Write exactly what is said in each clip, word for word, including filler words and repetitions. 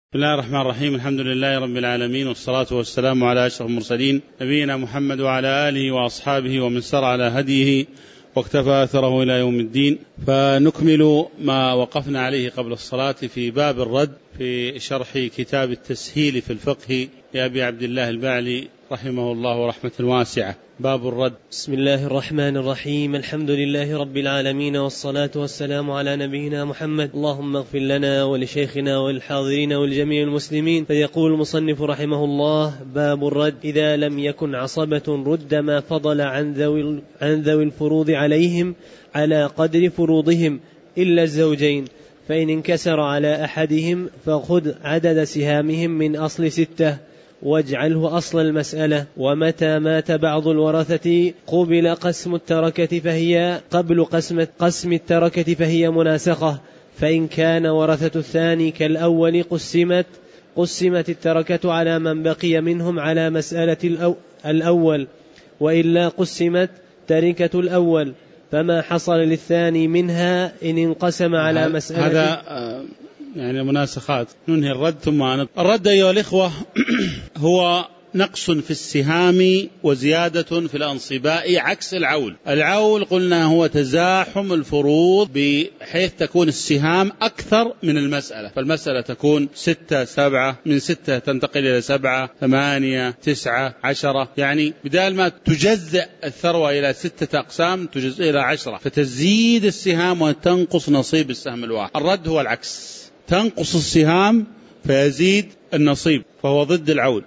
بسم الله الرحمن الرحيم. الحمد لله رب العالمين، والصلاة والسلام على أشرف المرسلين نبينا محمد وعلى آله وأصحابه ومن سار على هديه واقتفى أثره إلى يوم الدين. فنكمل ما وقفنا عليه قبل الصلاة في باب الرد في شرح كتاب التسهيل في الفقه لأبي عبد الله البعلي رحمه الله رحمة واسعة. باب الرد. بسم الله الرحمن الرحيم. الحمد لله رب العالمين، والصلاة والسلام على نبينا محمد. اللهم اغفر لنا ولشيخنا والحاضرين والجميع المسلمين. فيقول المصنف رحمه الله: باب الرد. إذا لم يكن عصبة رد ما فضل عن ذوي, عن ذوي الفروض عليهم على قدر فروضهم إلا الزوجين، فإن انكسر على أحدهم فخذ عدد سهامهم من أصل ستة واجعله أصل المسألة. ومتى مات بعض الورثة قبل قسم التركة فهي قبل قسم, قسم التركة فهي مناسخة. فإن كان ورثة الثاني كالأول قسمت قسمت التركة على من بقي منهم على مسألة الأو الأول، وإلا قسمت تركة الأول، فما حصل للثاني منها إن انقسم على مسألة. هذا يعني مناسخات. ننهي الرد ثم نط... الرد أيها الإخوة هو نقص في السهام وزيادة في الأنصباء عكس العول. العول قلنا هو تزاحم الفروض بحيث تكون السهام أكثر من المسألة، فالمسألة تكون ستة سبعة، من ستة تنتقل إلى سبعة ثمانية تسعة عشرة، يعني بدال ما تجزئ الثروة إلى ستة أقسام تجزئ إلى عشرة، فتزيد السهام وتنقص نصيب السهم الواحد. الرد هو العكس، تنقص السهام فيزيد النصيب، فهو ضد العول.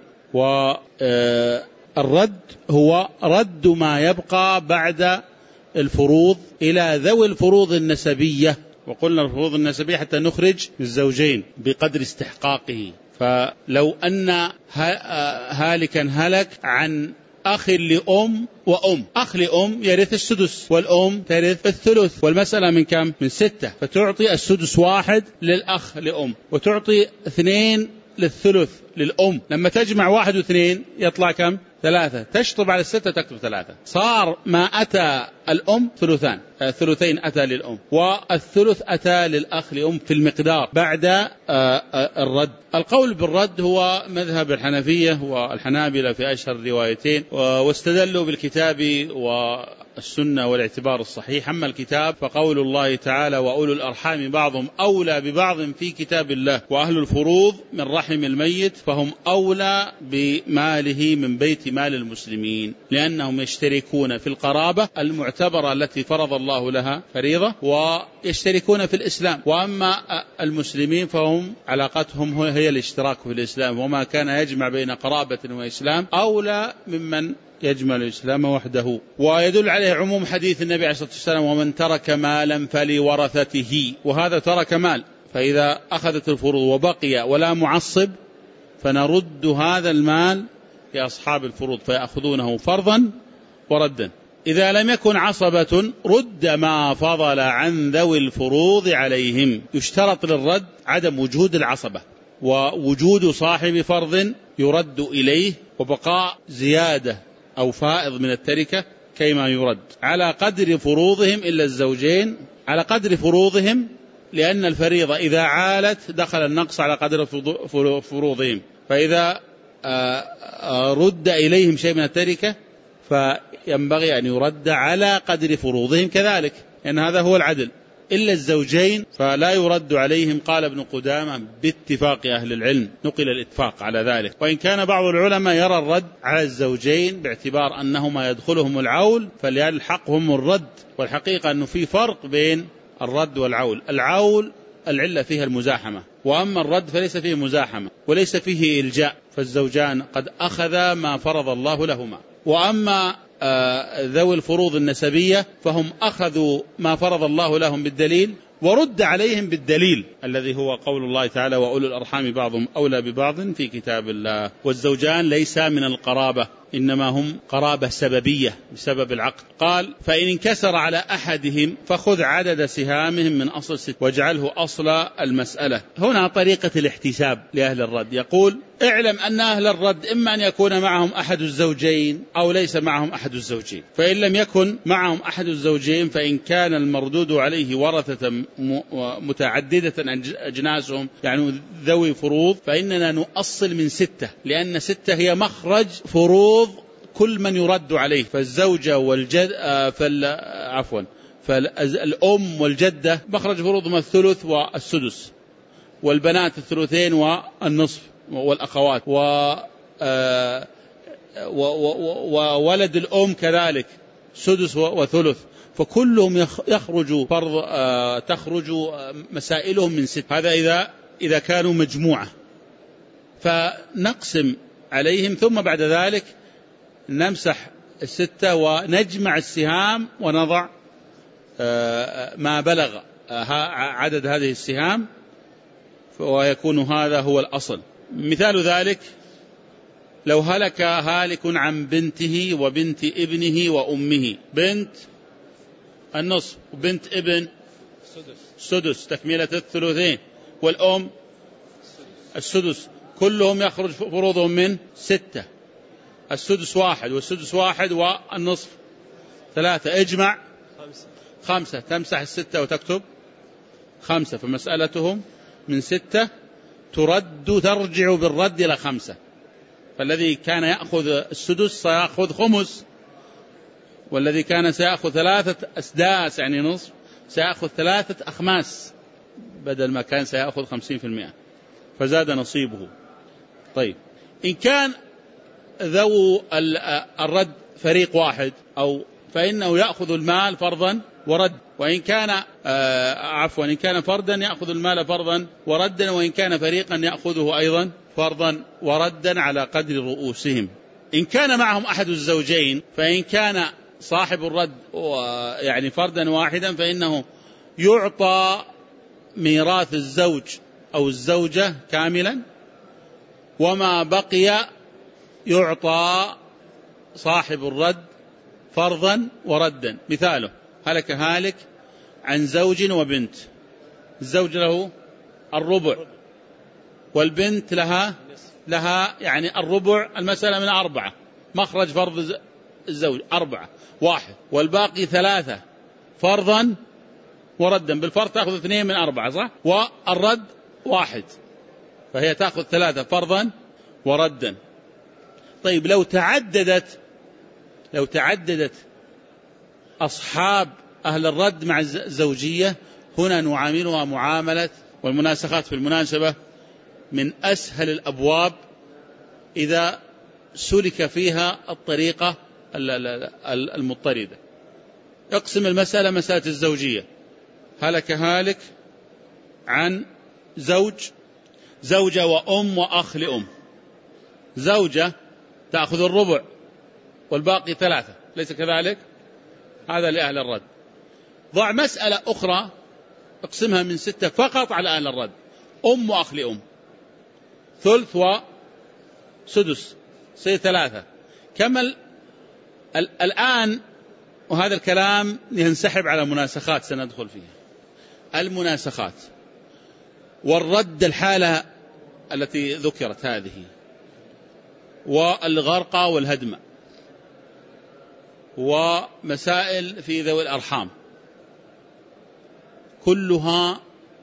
والرد هو رد ما يبقى بعد الفروض إلى ذوي الفروض النسبية. وقلنا الفروض النسبية حتى نخرج الزوجين بقدر استحقاقه. فلو أن هالكا هلك عن أخ لأم وأم، أخ لأم يرث السدس والأم ترث الثلث، والمسألة من كم؟ من ستة، فتعطي السدس واحد للأخ لأم وتعطي اثنين للثلث للأم. لما تجمع واحد واثنين يطلع كم؟ ثلاثة. تشطب على الستة تكتب ثلاثة، صار ما أتى الأم ثلثان، ثلثين أتى للأم والثلث أتى للأخ لأم في المقدار بعد الرد. القول بالرد هو مذهب الحنفية والحنابلة في أشهر الروايتين، واستدلوا بالكتاب والسنة والاعتبار الصحيح. أما الكتاب فقول الله تعالى: وأولو الأرحام بعضهم أولى ببعض في كتاب الله، وأهل الفروض من رحم الميت فهم أولى بماله من بيت مال المسلمين، لأنهم يشتركون في القرابة المعتبرة التي فرض الله لها فريضة، ويشتركون في الإسلام. وأما المسلمين فهم علاقتهم هي الاشتراك في الإسلام، وما كان يجمع بين قرابة وإسلام أولى ممن يجمع الإسلام وحده. ويدل عليه عموم حديث النبي عليه الصلاة والسلام: ومن ترك مالا فلورثته. وهذا ترك مال، فإذا أخذت الفروض وبقي ولا معصب فنرد هذا المال لأصحاب الفروض فيأخذونه فرضا وردا. إذا لم يكن عصبة رد ما فضل عن ذوي الفروض عليهم. يشترط للرد عدم وجود العصبة ووجود صاحب فرض يرد إليه، وبقاء زيادة أو فائض من التركة كيما يرد على قدر فروضهم إلا الزوجين، على قدر فروضهم، لأن الفريضة إذا عالت دخل النقص على قدر فروضهم. فإذا رد إليهم شيء من التركة فينبغي أن يرد على قدر فروضهم كذلك، لأن هذا هو العدل. إلا الزوجين فلا يرد عليهم. قال ابن قدامة باتفاق أهل العلم، نقل الاتفاق على ذلك. وإن كان بعض العلماء يرى الرد على الزوجين باعتبار أنهما يدخلهم العول فليلحقهم الرد. والحقيقة أنه في فرق بين الرد والعول. العول العلة فيها المزاحمة، وأما الرد فليس فيه مزاحمة وليس فيه إلجاء، فالزوجان قد أخذا ما فرض الله لهما. وأما ذوي الفروض النسبية فهم أخذوا ما فرض الله لهم بالدليل ورد عليهم بالدليل الذي هو قول الله تعالى: وأولو الأرحام بعضهم أولى ببعض في كتاب الله. والزوجان ليس من القرابة، إنما هم قرابة سببية بسبب العقد. قال فإن انكسر على أحدهم فخذ عدد سهامهم من أصل ست واجعله أصل المسألة. هنا طريقة الاحتساب لأهل الرد، يقول اعلم أن أهل الرد إما أن يكون معهم أحد الزوجين أو ليس معهم أحد الزوجين، فإن لم يكن معهم أحد الزوجين فإن كان المردود عليه ورثة متعددة أجناسهم يعني ذوي فروض فإننا نؤصل من ستة، لأن ستة هي مخرج فروض كل من يرد عليه، فالزوجة والجد فال عفوا فالأم والجدة مخرج فروضهم الثلث والسدس، والبنات الثلثين والنصف والأخوات، وولد الأم كذلك سدس وثلث، فكلهم يخرج فرض تخرج مسائلهم من ست. هذا إذا إذا كانوا مجموعة، فنقسم عليهم ثم بعد ذلك نمسح الستة ونجمع السهام ونضع ما بلغ عدد هذه السهام ويكون هذا هو الأصل. مثال ذلك لو هلك هالك عن بنته وبنت ابنه وأمه، بنت النصف وبنت ابن السدس تكملة الثلثين، والأم السدس، كلهم يخرج فروضهم من ستة، السدس واحد والسدس واحد والنصف ثلاثة، اجمع خمسة، تمسح الستة وتكتب خمسة، فمسألتهم من ستة ترد ترجع بالرد إلى خمسة، فالذي كان يأخذ السدس سيأخذ خمس، والذي كان سيأخذ ثلاثة أسداس يعني نصف سيأخذ ثلاثة أخماس بدل ما كان سيأخذ خمسين في المئة، فزاد نصيبه. طيب إن كان ذو الرد فريق واحد أو فإنه يأخذ المال فرضا ورد، وإن كان آه عفوا إن كان فردا يأخذ المال فرضا وردا، وإن كان فريقا يأخذه أيضا فرضا وردا على قدر رؤوسهم. إن كان معهم أحد الزوجين فإن كان صاحب الرد يعني فردا واحدا فإنه يعطى ميراث الزوج أو الزوجة كاملا، وما بقي يعطى صاحب الرد فرضا وردا. مثاله هلك هالك عن زوج وبنت، الزوج له الربع والبنت لها لها يعني الربع، المسألة من أربعة، مخرج فرض الزوج أربعة واحد، والباقي ثلاثة فرضا وردا، بالفرض تأخذ اثنين من أربعة صح، والرد واحد، فهي تأخذ ثلاثة فرضا وردا. طيب لو تعددت لو تعددت أصحاب أهل الرد مع الزوجية، هنا نعاملها معاملة، والمناسخات في المناسبة من أسهل الأبواب إذا سلك فيها الطريقة المضطردة. اقسم المسألة مسألة الزوجية، هلك هالك عن زوج زوجة وأم وأخ لأم، زوجة تأخذ الربع والباقي ثلاثة، ليس كذلك؟ هذا لأهل الرد. ضع مسألة أخرى اقسمها من ستة فقط على أهل الرد، أم وأخ لأم، ثلث وسدس سي ثلاثة. كمل الآن، وهذا الكلام ينسحب على مناسخات سندخل فيها، المناسخات والرد الحالة التي ذكرت هذه، والغرقة والهدم، ومسائل في ذوي الأرحام، كلها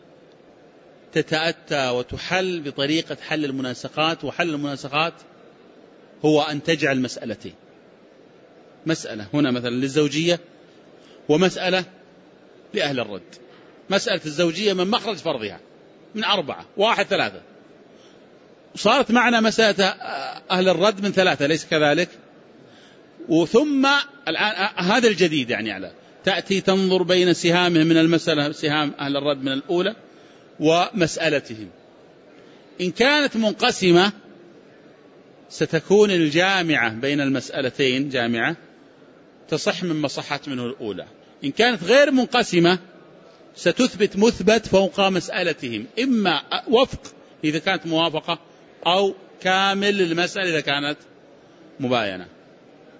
تتأتى وتحل بطريقة حل المناسخات. وحل المناسخات هو أن تجعل مسألتين، مسألة هنا مثلا للزوجية ومسألة لأهل الرد. مسألة الزوجية من مخرج فرضها من أربعة واحد ثلاثة، صارت معنا مسألة أهل الرد من ثلاثة، ليس كذلك؟ وثم الآن هذا الجديد يعني على تأتي تنظر بين سهامهم من المسألة، سهام أهل الرد من الأولى ومسألتهم. إن كانت منقسمة ستكون الجامعة بين المسألتين جامعة تصح من مصحت منه الأولى. إن كانت غير منقسمة ستثبت مثبت فوق مسألتهم، إما وفق إذا كانت موافقة أو كامل للمسألة إذا كانت مباينة.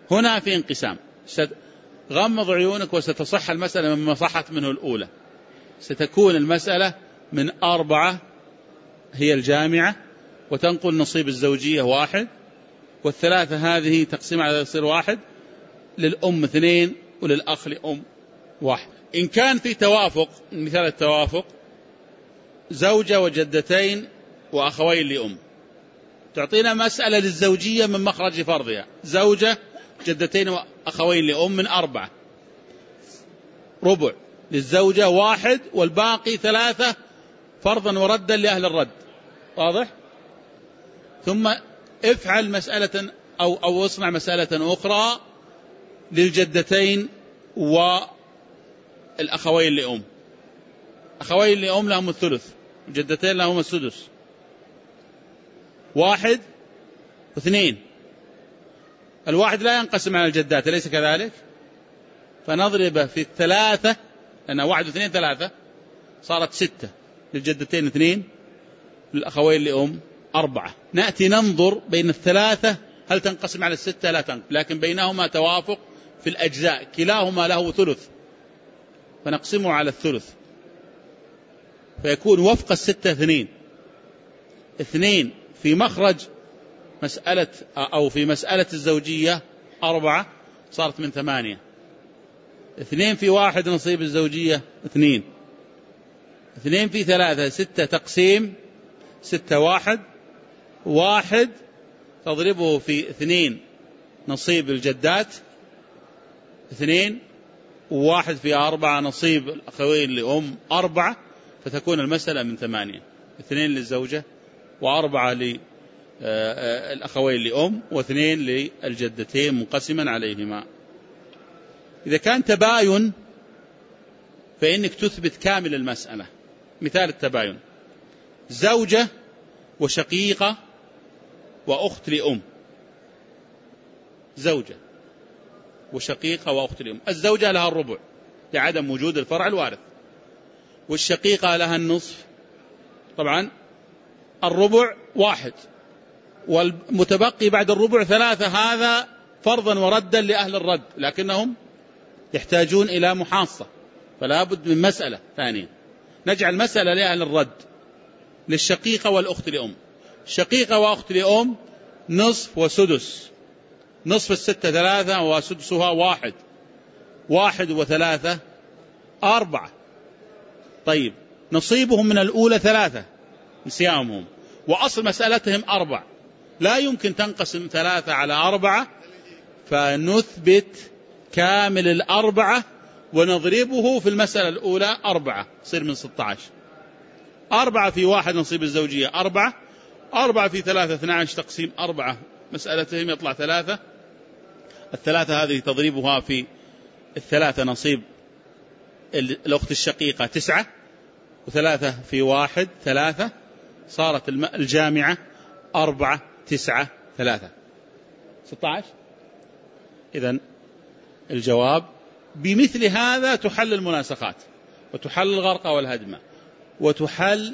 هنا في انقسام. غمض عيونك وستصح المسألة مما صحت منه الأولى. ستكون المسألة من أربعة هي الجامعة، وتنقل نصيب الزوجية واحد، والثلاثة هذه تقسيم على يصير واحد، للأم اثنين وللأخ لأم واحد. إن كان في توافق، مثال التوافق زوجة وجدتين وأخوين لأم، تعطينا مسألة للزوجية من مخرج فرضها، زوجة جدتين وأخوين لأم من أربعة، ربع للزوجة واحد، والباقي ثلاثة فرضا وردا لأهل الرد. واضح؟ ثم افعل مسألة أو, أو اصنع مسألة أخرى للجدتين والأخوين لأم. أخوين لأم لهم الثلث، جدتين لهم السدس، واحد واثنين. الواحد لا ينقسم على الجدات، أليس كذلك؟ فنضرب في الثلاثة، لأن واحد واثنين ثلاثة، صارت ستة، للجدتين اثنين، للأخوين لأم أربعة. نأتي ننظر بين الثلاثة هل تنقسم على الستة؟ لا تنقسم، لكن بينهما توافق في الأجزاء، كلاهما له ثلث، فنقسمه على الثلث، فيكون وفق الستة اثنين. اثنين في مخرج مسألة أو في مسألة الزوجية أربعة، صارت من ثمانية. اثنين في واحد نصيب الزوجية اثنين. اثنين في ثلاثة ستة، تقسيم ستة واحد. واحد تضربه في اثنين نصيب الجدات اثنين، وواحد في أربعة نصيب الأخوين لأم أربعة، فتكون المسألة من ثمانية. اثنين للزوجة وأربعة للأخوين لأم واثنين للجدتين منقسما عليهما. إذا كان تباين فإنك تثبت كامل المسألة. مثال التباين زوجة وشقيقة وأخت لأم، زوجة وشقيقة وأخت لأم. الزوجة لها الربع لعدم وجود الفرع الوارث، والشقيقة لها النصف، طبعا الربع واحد، والمتبقي بعد الربع ثلاثة، هذا فرضا وردا لأهل الرد، لكنهم يحتاجون إلى محاصة، فلا بد من مسألة ثانية. نجعل مسألة لأهل الرد للشقيقة والأخت لأم. شقيقة وأخت لأم نصف وسدس، نصف الستة ثلاثة وسدسها واحد، واحد وثلاثة أربعة. طيب نصيبهم من الأولى ثلاثة نسيامهم، وأصل مسألتهم أربع، لا يمكن تنقسم ثلاثة على أربعة، فنثبت كامل الأربعة ونضربه في المسألة الأولى أربعة، يصير من ستة عشر. أربعة في واحد نصيب الزوجية أربعة، أربعة في ثلاثة اثنى عشر، تقسيم أربعة مسألتهم يطلع ثلاثة. الثلاثة هذه تضربها في الثلاثة نصيب الأخت الشقيقة تسعة، وثلاثة في واحد ثلاثة، صارت الجامعة أربعة تسعة ثلاثة ستة عشر. إذن الجواب بمثل هذا تحل المناسخات، وتحل الغرقة والهدمة، وتحل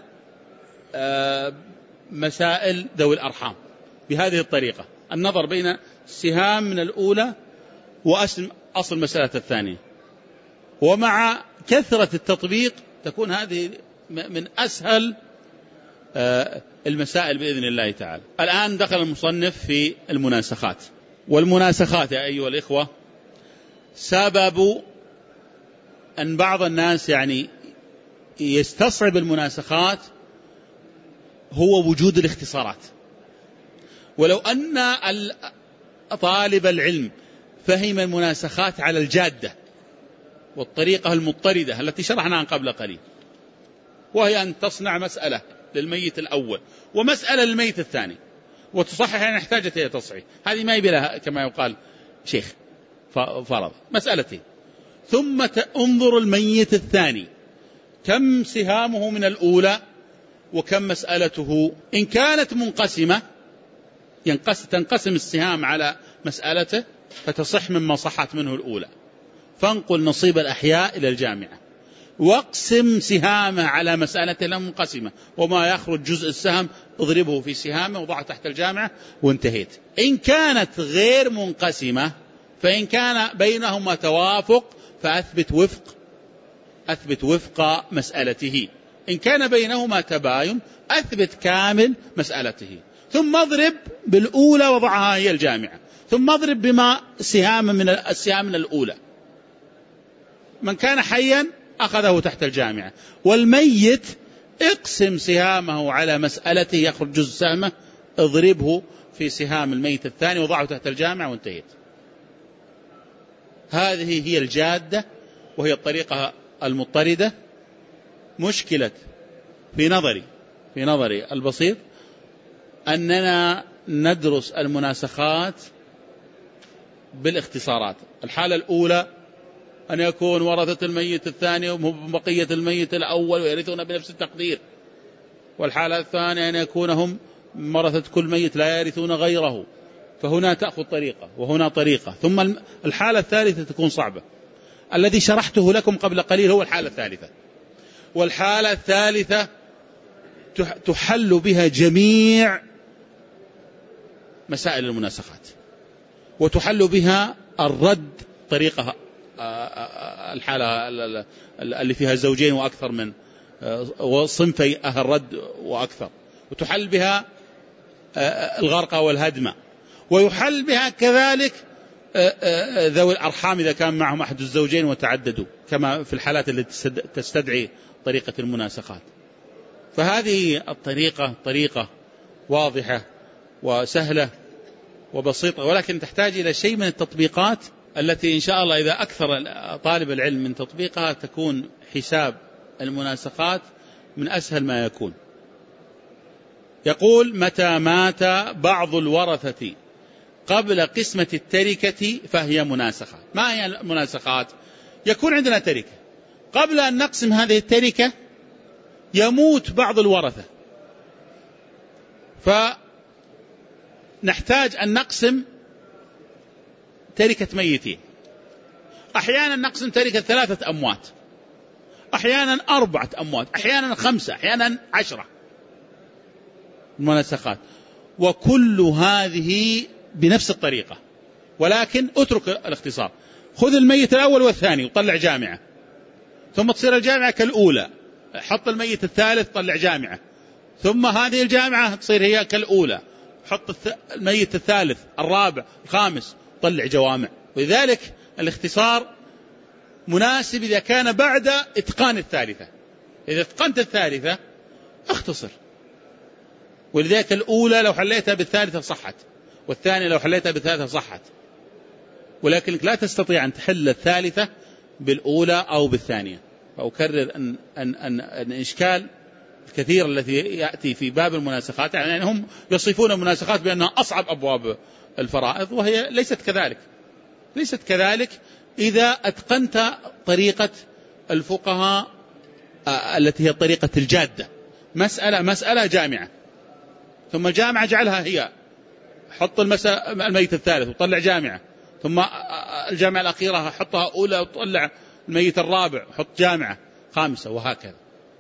مسائل ذوي الأرحام بهذه الطريقة، النظر بين السهام من الأولى وأصل أصل مسألة الثانية. ومع كثرة التطبيق تكون هذه من أسهل المسائل بإذن الله تعالى. الآن دخل المصنف في المناسخات. والمناسخات يا أيها الإخوة سبب أن بعض الناس يعني يستصعب المناسخات هو وجود الاختصارات. ولو أن طالب العلم فهم المناسخات على الجادة والطريقة المضطردة التي شرحناها قبل قليل، وهي أن تصنع مسألة للميت الأول ومسألة للميت الثاني وتصحح أن احتاجت إلى تصحيح، هذه ما يبي لها كما يقال شيخ فرض مسألتين، ثم انظر الميت الثاني كم سهامه من الأولى وكم مسألته. إن كانت منقسمة تنقسم السهام على مسألته فتصح مما صحت منه الأولى، فانقل نصيب الأحياء إلى الجامعة، واقسم سهامه على مسألته لا منقسمة، وما يخرج جزء السهم اضربه في سهامه وضعه تحت الجامعة وانتهيت. إن كانت غير منقسمة فإن كان بينهما توافق فأثبت وفق أثبت وفق مسألته. إن كان بينهما تباين أثبت كامل مسألته. ثم اضرب بالأولى وضعها هي الجامعة، ثم اضرب بما سهام من السهام من الأولى. من كان حيا أخذه تحت الجامعة، والميت اقسم سهامه على مسألته يخرج جزء سهمه، اضربه في سهام الميت الثاني وضعه تحت الجامعة وانتهيت. هذه هي الجادة وهي الطريقة المضطردة. مشكلة في نظري في نظري البسيط أننا ندرس المناسخات بالاختصارات. الحالة الأولى أن يكون ورثة الميت الثاني وهم بقية الميت الأول ويرثون بنفس التقدير، والحالة الثانية أن يكون هم ورثة كل ميت لا يرثون غيره، فهنا تأخذ طريقة وهنا طريقة. ثم الحالة الثالثة تكون صعبة. الذي شرحته لكم قبل قليل هو الحالة الثالثة، والحالة الثالثة تحل بها جميع مسائل المناسخات، وتحل بها الرد طريقة الحالة اللي فيها زوجين وأكثر من وصنفي الرد وأكثر، وتحل بها الغرقة والهدمة، ويحل بها كذلك ذوي الأرحام إذا كان معهم أحد الزوجين وتعددوا، كما في الحالات التي تستدعي طريقة المناسخات. فهذه الطريقة طريقة واضحة وسهلة وبسيطة، ولكن تحتاج إلى شيء من التطبيقات التي إن شاء الله إذا أكثر طالب العلم من تطبيقها تكون حساب المناسخات من أسهل ما يكون. يقول: متى مات بعض الورثة قبل قسمة التركة فهي مناسخة. ما هي المناسخات؟ يكون عندنا تركة، قبل أن نقسم هذه التركة يموت بعض الورثة، فنحتاج أن نقسم تركة ميتين. أحيانا نقسم تركة ثلاثة أموات، أحيانا أربعة أموات، أحيانا خمسة، أحيانا عشرة. المناسخات وكل هذه بنفس الطريقة، ولكن اترك الاختصار. خذ الميت الأول والثاني وطلع جامعة، ثم تصير الجامعة كالأولى، حط الميت الثالث طلع جامعة، ثم هذه الجامعة تصير هي كالأولى، حط الميت الثالث الرابع الخامس طلع جوامع. ولذلك الاختصار مناسب إذا كان بعد إتقان الثالثة. إذا اتقنت الثالثة اختصر، ولذلك الأولى لو حليتها بالثالثة صحت، والثانية لو حليتها بالثالثة صحت، ولكنك لا تستطيع أن تحل الثالثة بالأولى أو بالثانية. فأكرر أن, أن, أن, أن إشكال الكثير الذي يأتي في باب المناسخات، يعني هم يصفون المناسخات بأنها أصعب أبواب الفرائض، وهي ليست كذلك. ليست كذلك إذا أتقنت طريقة الفقهاء التي هي طريقة الجادة. مسألة مسألة جامعة، ثم الجامعة جعلها هي، حط الميت الثالث وطلع جامعة، ثم الجامعة الأخيرة حطها أولى وطلع الميت الرابع، حط جامعة خامسة، وهكذا.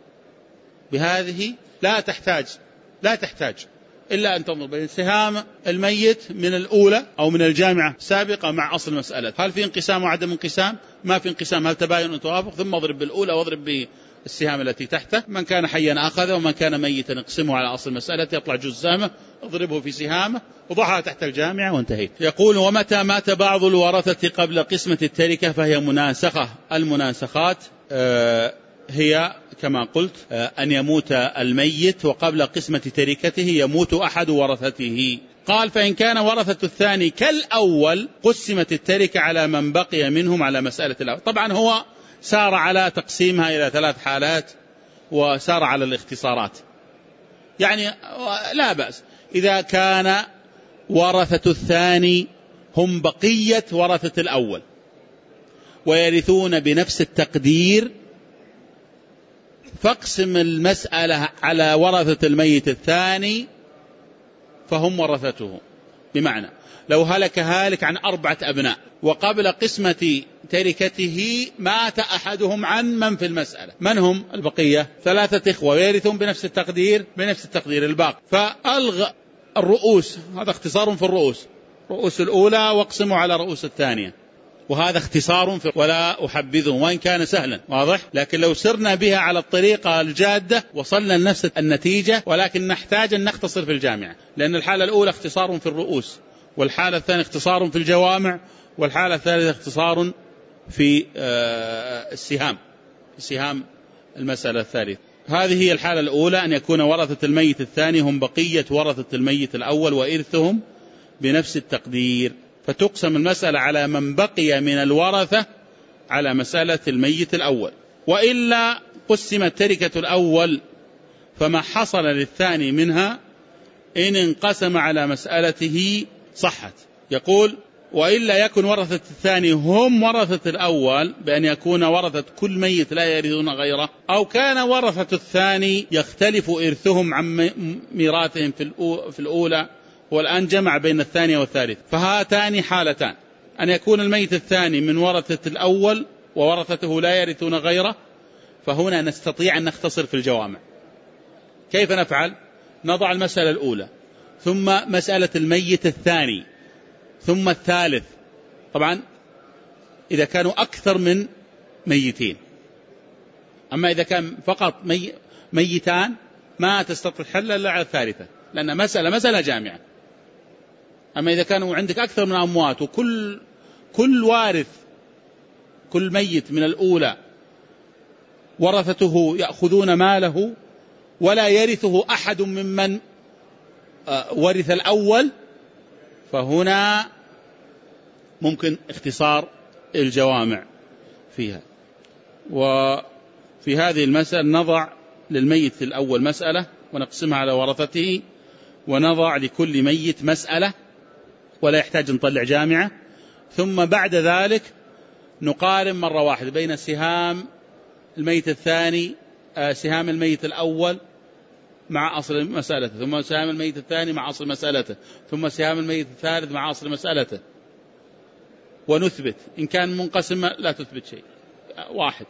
بهذه لا تحتاج لا تحتاج إلا أن تنظر بين سهام الميت من الأولى أو من الجامعة السابقة مع أصل المسألة، هل في انقسام وعدم انقسام؟ ما في انقسام، هل تباين وتوافق؟ ثم اضرب بالأولى واضرب بالسهام التي تحته. من كان حيا أخذه، ومن كان ميتا اقسمه على أصل المسألة، يطلع جزء سهمه، اضربه في سهامه وضعها تحت الجامعة وانتهيت. يقول: ومتى مات بعض الورثة قبل قسمة التركة فهي مناسخة. المناسخات آه هي كما قلت آه أن يموت الميت وقبل قسمة تركته يموت أحد ورثته. قال: فإن كان ورثة الثاني كالأول قسمت التركة على من بقي منهم على مسألة الأول. طبعا هو سار على تقسيمها إلى ثلاث حالات، وسار على الاختصارات، يعني لا بأس إذا كان ورثة الثاني هم بقية ورثة الأول ويرثون بنفس التقدير، فاقسم المسألة على ورثة الميت الثاني فهم ورثته. بمعنى لو هلك هالك عن أربعة أبناء وقبل قسمة تركته مات أحدهم عن من في المسألة، من هم البقية؟ ثلاثة إخوة ويرثون بنفس التقدير بنفس التقدير الباقي، فألغى الرؤوس، هذا اختصار في الرؤوس، رؤوس الأولى واقسموا على رؤوس الثانية، وهذا اختصار ولا أحبذه وإن كان سهلا واضح، لكن لو سرنا بها على الطريقة الجادة وصلنا لنفس النتيجة، ولكن نحتاج أن نختصر في الجامعة، لأن الحالة الأولى اختصار في الرؤوس، والحالة الثانية اختصار في الجوامع، والحالة الثالثة اختصار في السهام السهام المسألة الثالثة. هذه هي الحالة الأولى، أن يكون ورثة الميت الثاني هم بقية ورثة الميت الأول وإرثهم بنفس التقدير، فتقسم المسألة على من بقي من الورثة على مسألة الميت الأول. وإلا قسمت تركة الأول فما حصل للثاني منها إن انقسم على مسألته صحت. يقول وإلا يكن ورثة الثاني هم ورثة الأول بأن يكون ورثة كل ميت لا يرثون غيره، أو كان ورثة الثاني يختلف إرثهم عن ميراثهم في الأولى، والآن جمع بين الثانية والثالث. فهاتان حالتان، أن يكون الميت الثاني من ورثة الأول وورثته لا يرثون غيره، فهنا نستطيع أن نختصر في الجوامع. كيف نفعل؟ نضع المسألة الأولى ثم مسألة الميت الثاني ثم الثالث، طبعا إذا كانوا أكثر من ميتين. أما إذا كان فقط مي ميتان ما تستطيع الحل إلا على الثالثة، لأن مسألة مسألة جامعة. أما إذا كانوا عندك أكثر من أموات وكل كل وارث كل ميت من الأولى ورثته يأخذون ماله ولا يرثه أحد ممن ورث الأول، فهنا ممكن اختصار الجوامع فيها. وفي هذه المسألة نضع للميت الأول مسألة ونقسمها على ورثته، ونضع لكل ميت مسألة ولا يحتاج نطلع جامعة، ثم بعد ذلك نقارن مرة واحدة بين سهام الميت الثاني سهام الميت الأول مع أصل مسألته، ثم سهام الميت الثاني مع أصل مسألته، ثم سهام الميت الثالث مع أصل مسألته، ونثبت. إن كان منقسم لا تثبت شيء، واحد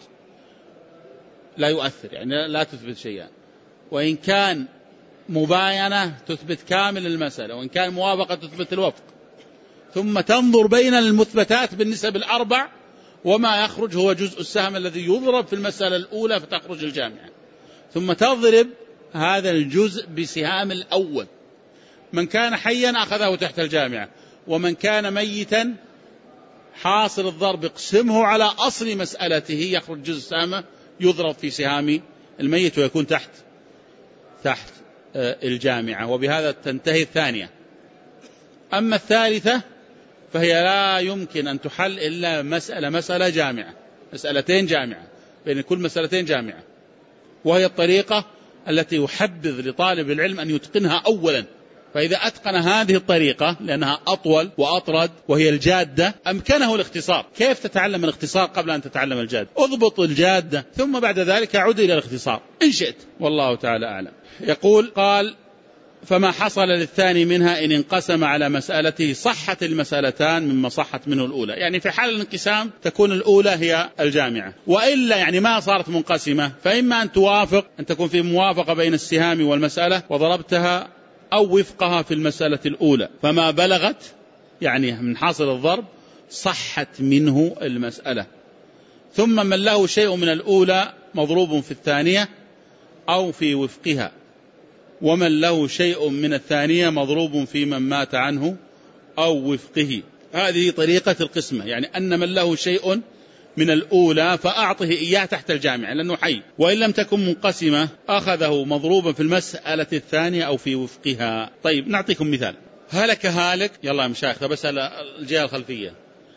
لا يؤثر، يعني لا تثبت شيئا. وإن كان مباينة تثبت كامل المسألة، وإن كان موافقة تثبت الوفق. ثم تنظر بين المثبتات بالنسب الأربع، وما يخرج هو جزء السهم الذي يضرب في المسألة الأولى فتخرج الجامعة. ثم تضرب هذا الجزء بسهام الأول، من كان حيا أخذه تحت الجامعة، ومن كان ميتا حاصل الضرب اقسمه على أصل مسألته، يخرج جزء سهمه يضرب في سهام الميت ويكون تحت تحت الجامعة. وبهذا تنتهي الثانية. أما الثالثة فهي لا يمكن أن تحل إلا مسألة مسألة جامعة، مسألتين جامعة، بين كل مسألتين جامعة، وهي الطريقة التي يحبذ لطالب العلم أن يتقنها أولا. فإذا أتقن هذه الطريقة لأنها أطول وأطرد وهي الجادة أمكنه الاختصار. كيف تتعلم الاختصار قبل أن تتعلم الجادة؟ اضبط الجادة ثم بعد ذلك عد إلى الاختصار إن شئت، والله تعالى أعلم. يقول قال فما حصل للثاني منها إن انقسم على مسألته صحت المسألتان مما صحت منه الأولى. يعني في حال الانقسام تكون الأولى هي الجامعة، وإلا يعني ما صارت منقسمة فإما أن توافق أن تكون في موافقة بين السهام والمسألة وضربتها، أو وفقها في المسألة الأولى، فما بلغت يعني من حاصل الضرب صحت منه المسألة. ثم من له شيء من الأولى مضروب في الثانية أو في وفقها، ومن له شيء من الثانية مضروب في من مات عنه أو وفقه. هذه طريقة القسمة، يعني أن من له شيء من الأولى فأعطه إياه تحت الجامعة لأنه حي، وإن لم تكن منقسمة أخذه مضروبا في المسألة الثانية أو في وفقها. طيب نعطيكم مثال. هلك هالك، يلا يا مشايخ بسأل الجهة الخلفية،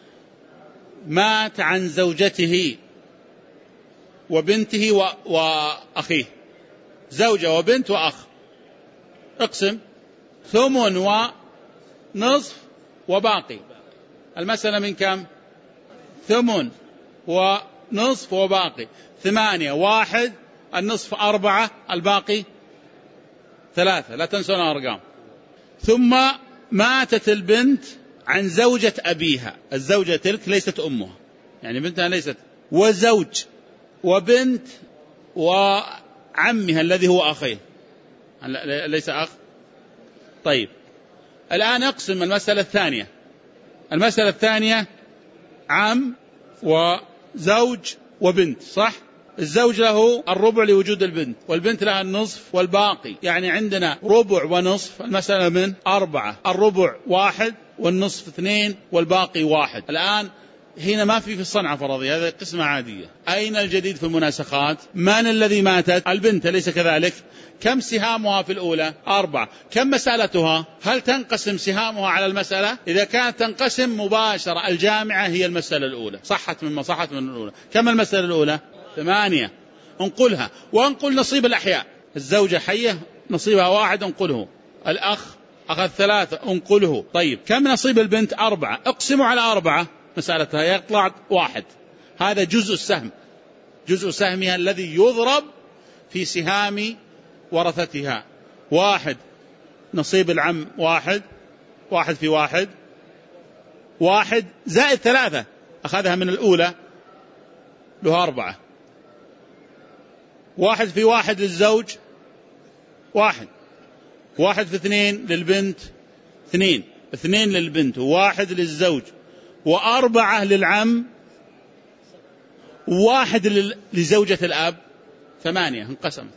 مات عن زوجته وبنته و... وأخيه، زوجة وبنت وأخ، اقسم ثمن ونصف وباقي. المسألة من كم؟ ثمن ونصف وباقي ثمانية، واحد النصف أربعة الباقي ثلاثة، لا تنسون أرقام. ثم ماتت البنت عن زوجة أبيها، الزوجة تلك ليست أمها يعني بنتها ليست، وزوج وبنت وعمها الذي هو أخيه ليس أخ. طيب الآن اقسم المسألة الثانية. المسألة الثانية عم وزوج وبنت، صح؟ الزوج له الربع لوجود البنت، والبنت لها النصف والباقي، يعني عندنا ربع ونصف. المسألة من أربعة، الربع واحد والنصف اثنين والباقي واحد. الآن هنا ما في في الصنعة فرضية، هذا قسمة عادية. أين الجديد في المناسخات؟ من الذي ماتت؟ البنت، أليس كذلك؟ كم سهامها في الأولى؟ أربعة. كم مسألتها؟ هل تنقسم سهامها على المسألة؟ إذا كانت تنقسم مباشرة الجامعة هي المسألة الأولى، صحت من ما صحت من الأولى. كم المسألة الأولى؟ ثمانية. انقلها، وانقل نصيب الأحياء. الزوجة حية نصيبها واحد، انقله. الأخ أخذ ثلاثة، انقله. طيب كم نصيب البنت؟ أربعة. اقسموا على أربعة، مسألتها يطلع واحد. هذا جزء السهم، جزء سهمها الذي يضرب في سهام ورثتها. واحد نصيب العم واحد، واحد في واحد، واحد زائد ثلاثة أخذها من الأولى له أربعة. واحد في واحد للزوج واحد، واحد في اثنين للبنت اثنين، اثنين للبنت وواحد للزوج، وأربعة للعم، وواحد لزوجة الأب، ثمانية. انقسمت.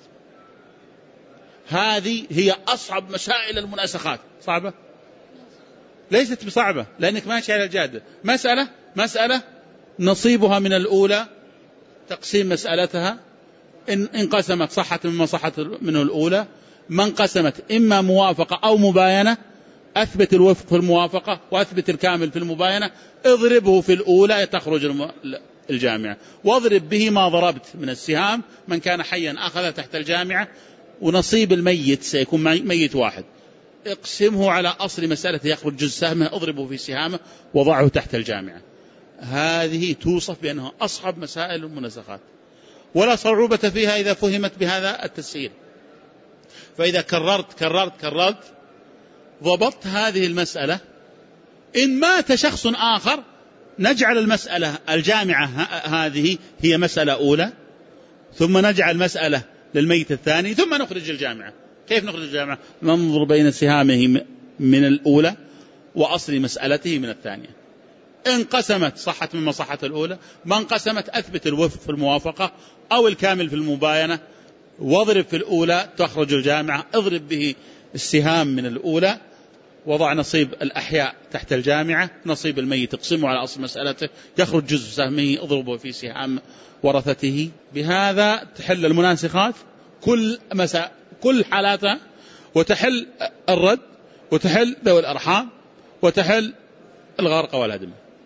هذه هي أصعب مسائل المناسخات. صعبة؟ ليست بصعبة، لأنك ماشي على الجادة. مسألة مسألة نصيبها من الأولى، تقسيم مسألتها. إن انقسمت صحت مما صحت منه الأولى. ما انقسمت إما موافقة أو مباينة، أثبت الوفق في الموافقة وأثبت الكامل في المباينة، اضربه في الأولى تخرج الجامعة. واضرب به ما ضربت من السهام. من كان حيا أخذ تحت الجامعة، ونصيب الميت سيكون ميت واحد. اقسمه على أصل مسألة يخرج جزء سهمه، اضربه في سهامه وضعه تحت الجامعة. هذه توصف بأنها أصعب مسائل المناسخات، ولا صعوبة فيها إذا فهمت بهذا التسهيل. فإذا كررت كررت كررت ضبطت هذه المسألة. إن مات شخص آخر نجعل المسألة الجامعة هذه هي مسألة أولى، ثم نجعل مسألة للميت الثاني، ثم نخرج الجامعة. كيف نخرج الجامعة؟ ننظر بين سهامه من الأولى وأصل مسألته من الثانية. انقسمت صحت مما صحت الأولى، ما انقسمت أثبت الوفق في الموافقة أو الكامل في المباينة، واضرب في الأولى تخرج الجامعة. اضرب به السهام من الأولى، وضع نصيب الأحياء تحت الجامعة، نصيب الميت اقسمه على أصل مسألته، يخرج جزء سهمه، اضربه في سهام ورثته. بهذا تحل المناسخات كل مساء كل حالاتها، وتحل الرد، وتحل ذوي الأرحام، وتحل الغرق والهدم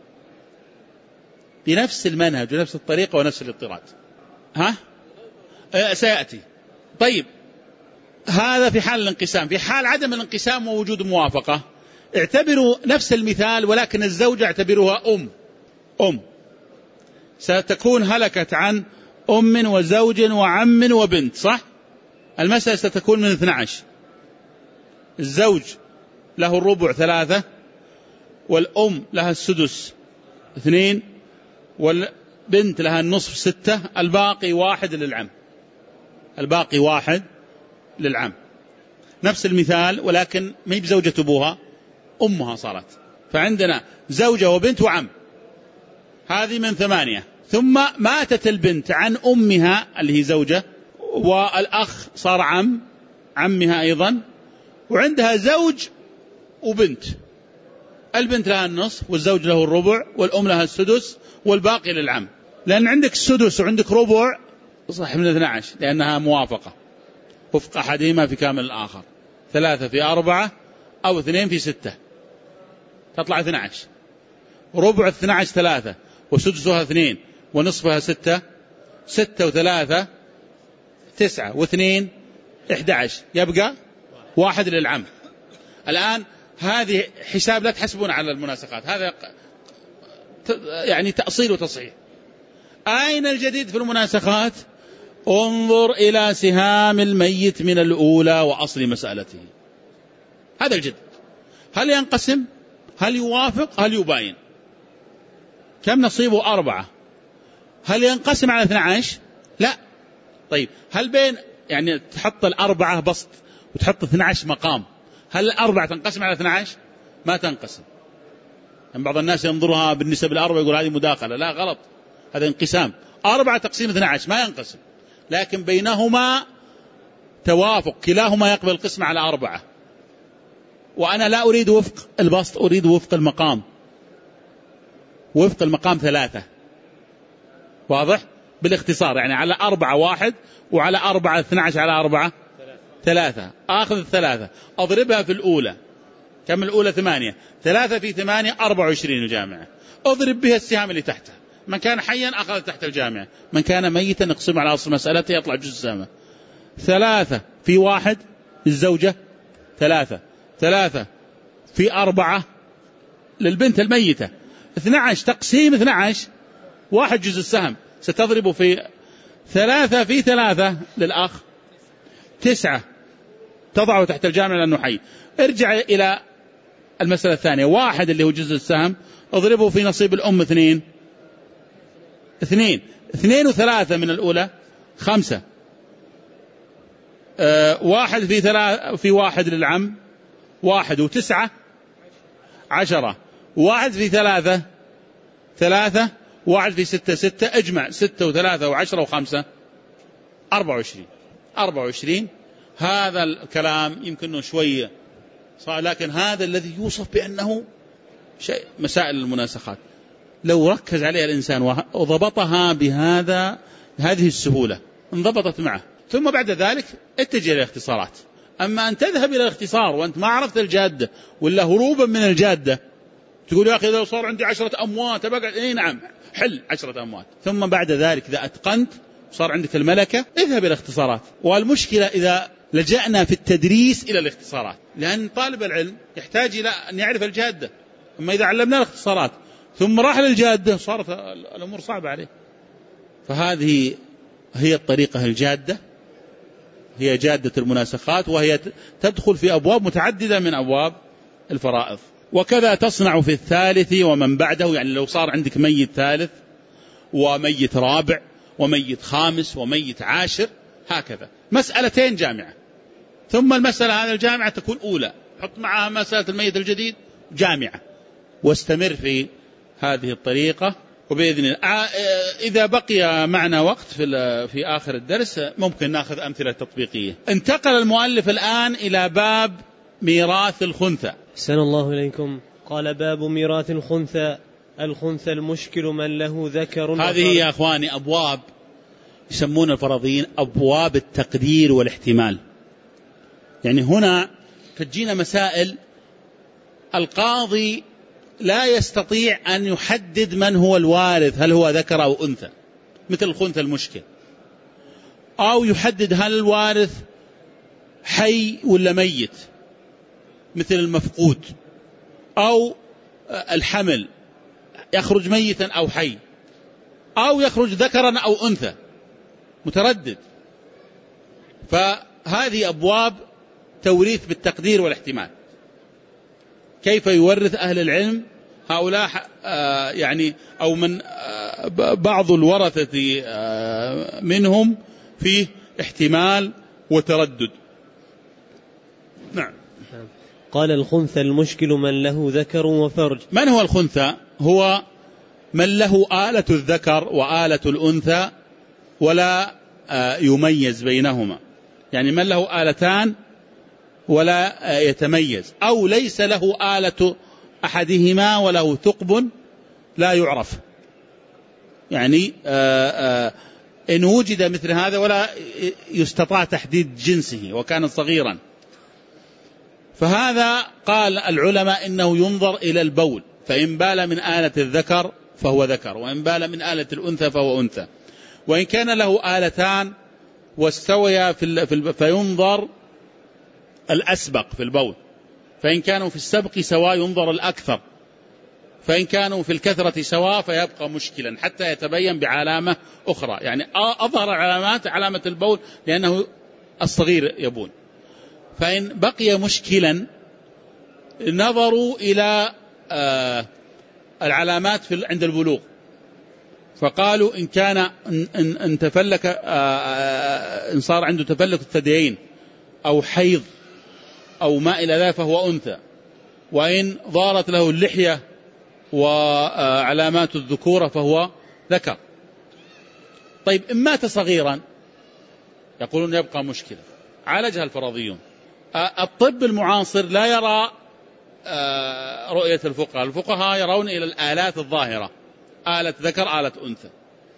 بنفس المنهج ونفس الطريقة ونفس الاضطراد. ها أه سيأتي. طيب هذا في حال الانقسام. في حال عدم الانقسام ووجود موافقة، اعتبروا نفس المثال، ولكن الزوجة اعتبروها أم أم ستكون هلكت عن أم وزوج وعم وبنت، صح؟ المسألة ستكون من اثنى عشر. الزوج له الربع ثلاثة، والأم لها السدس اثنين، والبنت لها النصف ستة، الباقي واحد للعم، الباقي واحد للعم. نفس المثال، ولكن ما هي بزوجة أبوها، أمها صارت. فعندنا زوجة وبنت وعم، هذه من ثمانية. ثم ماتت البنت عن أمها اللي هي زوجة، والأخ صار عم عمها أيضا، وعندها زوج وبنت. البنت لها النصف، والزوج له الربع، والأم لها السدس، والباقي للعم. لأن عندك السدس وعندك ربع صح من اثنى عشر، لأنها موافقة وفق أحدهما في كامل الآخر. ثلاثة في أربعة أو اثنين في ستة تطلع اثنى عشر. ربع اثنى عشر ثلاثة، وسدسها اثنين، ونصفها ستة. ستة وثلاثة تسعة، واثنين إحدى عشر، يبقى واحد للعم. الآن هذه حساب لا تحسبون على المناسخات، هذا يعني تأصيل وتصحيح. أين الجديد في المناسخات؟ انظر إلى سهام الميت من الأولى وأصل مسألته، هذا الجديد. هل ينقسم؟ هل يوافق؟ هل يباين؟ كم نصيبه؟ أربعة. هل ينقسم على اثنى عشر؟ لا. طيب هل بين يعني تحط الأربعة بسط وتحط اثنى عشر مقام، هل الأربعة تنقسم على اثنى عشر؟ ما تنقسم. يعني بعض الناس ينظرها بالنسبة للأربعة يقول هذه مداخلة، لا غلط، هذا انقسام. أربعة تقسيم اثنى عشر ما ينقسم، لكن بينهما توافق، كلاهما يقبل القسم على أربعة. وأنا لا أريد وفق البسط، أريد وفق المقام. وفق المقام ثلاثة، واضح؟ بالاختصار يعني على أربعة واحد، وعلى أربعة اثنى عشر على أربعة ثلاثة. آخذ الثلاثة أضربها في الأولى، كم الأولى؟ ثمانية. ثلاثة في ثمانية أربعة وعشرين الجامعة، أضرب بها السهام اللي تحتها. من كان حيا أخذ تحت الجامعة، من كان ميتا نقسم على أصل مسألته يطلع جزء سامة. ثلاثة في واحد الزوجة، ثلاثة. ثلاثة في أربعة للبنت الميتة، اثنى عشر تقسيم اثنى عشر، واحد جزء السهم. ستضرب في ثلاثة في ثلاثة للأخ، تسعة تضعه تحت الجامعة لأنه حي. ارجع إلى المسألة الثانية، واحد اللي هو جزء السهم اضربه في نصيب الأم اثنين، اثنين اثنين وثلاثة من الأولى خمسة. أه واحد في ثلاثة في واحد للعم، واحد وتسعة عشرة. واحد في ثلاثة ثلاثة، واحد في ستة ستة، اجمع ستة وثلاثة وعشرة وخمسة أربعة وعشرين. أربعة وعشرين. هذا الكلام يمكنه شوية، لكن هذا الذي يوصف بأنه شيء مسائل المناسخات لو ركز عليها الإنسان وضبطها بهذا هذه السهولة انضبطت معه، ثم بعد ذلك اتجه إلى الاختصارات. أما أن تذهب إلى الاختصار وأنت ما عرفت الجادة ولا هروبا من الجادة، تقول يا أخي إذا صار عندي عشرة أموات أبقى إيه نعم حل عشرة أموات، ثم بعد ذلك إذا أتقنت صار عندك الملكة اذهب إلى الاختصارات. والمشكلة إذا لجأنا في التدريس إلى الاختصارات، لأن طالب العلم يحتاج إلى أن يعرف الجادة. أما إذا علمنا الاختصارات ثم راح للجادة صارت الأمور صعبة عليه. فهذه هي الطريقة الجادة، هي جادة المناسخات، وهي تدخل في أبواب متعددة من أبواب الفرائض. وكذا تصنع في الثالث ومن بعده، يعني لو صار عندك ميت ثالث وميت رابع وميت خامس وميت عاشر، هكذا مسألتين جامعة، ثم المسألة هذه الجامعة تكون أولى، حط معها مسألة الميت الجديد جامعة، واستمر في هذه الطريقة. وبإذن الله إذا بقي معنا وقت في في آخر الدرس ممكن نأخذ أمثلة تطبيقية. انتقل المؤلف الآن إلى باب ميراث الخنثى. أحسن الله إليكم. قال باب ميراث الخنثى. الخنثى المشكل من له ذكر. هذه يا أخواني أبواب يسمون الفرضيين أبواب التقدير والاحتمال. يعني هنا تجينا مسائل القاضي لا يستطيع أن يحدد من هو الوارث، هل هو ذكر أو أنثى، مثل الخنثى المشكل، أو يحدد هل الوارث حي ولا ميت مثل المفقود، أو الحمل يخرج ميتا أو حي، أو يخرج ذكرا أو أنثى، متردد. فهذه أبواب توريث بالتقدير والاحتمال. كيف يورث أهل العلم هؤلاء يعني أو من بعض الورثة منهم فيه احتمال وتردد. نعم. قال الخنثى المشكل من له ذكر وفرج. من هو الخنثى؟ هو من له آلة الذكر وآلة الأنثى ولا يميز بينهما، يعني من له آلتان ولا يتميز، أو ليس له آلة أحدهما وله ثقب لا يعرف، يعني آآ آآ إن وجد مثل هذا ولا يستطاع تحديد جنسه وكان صغيرا، فهذا قال العلماء إنه ينظر إلى البول، فإن بال من آلة الذكر فهو ذكر، وإن بال من آلة الأنثى فهو أنثى. وإن كان له آلتان واستويا في فينظر الأسبق في البول، فإن كانوا في السبق سواء ينظر الأكثر، فإن كانوا في الكثرة سواء فيبقى مشكلا حتى يتبين بعلامة أخرى. يعني أظهر علامات علامة البول لأنه الصغير يبول. فإن بقي مشكلا نظروا إلى آه العلامات في عند البلوغ، فقالوا إن كان إن, إن تفلك آه إن صار عنده تفلك الثديين أو حيض أو ما إلى ذلك فهو أنثى، وإن ظهرت له اللحية وعلامات الذكورة فهو ذكر. طيب إن مات صغيرا يقولون يبقى مشكلة، عالجها الفرضيون. الطب المعاصر لا يرى رؤية الفقهاء، الفقهاء يرون إلى الآلات الظاهرة، آلة ذكر آلة أنثى.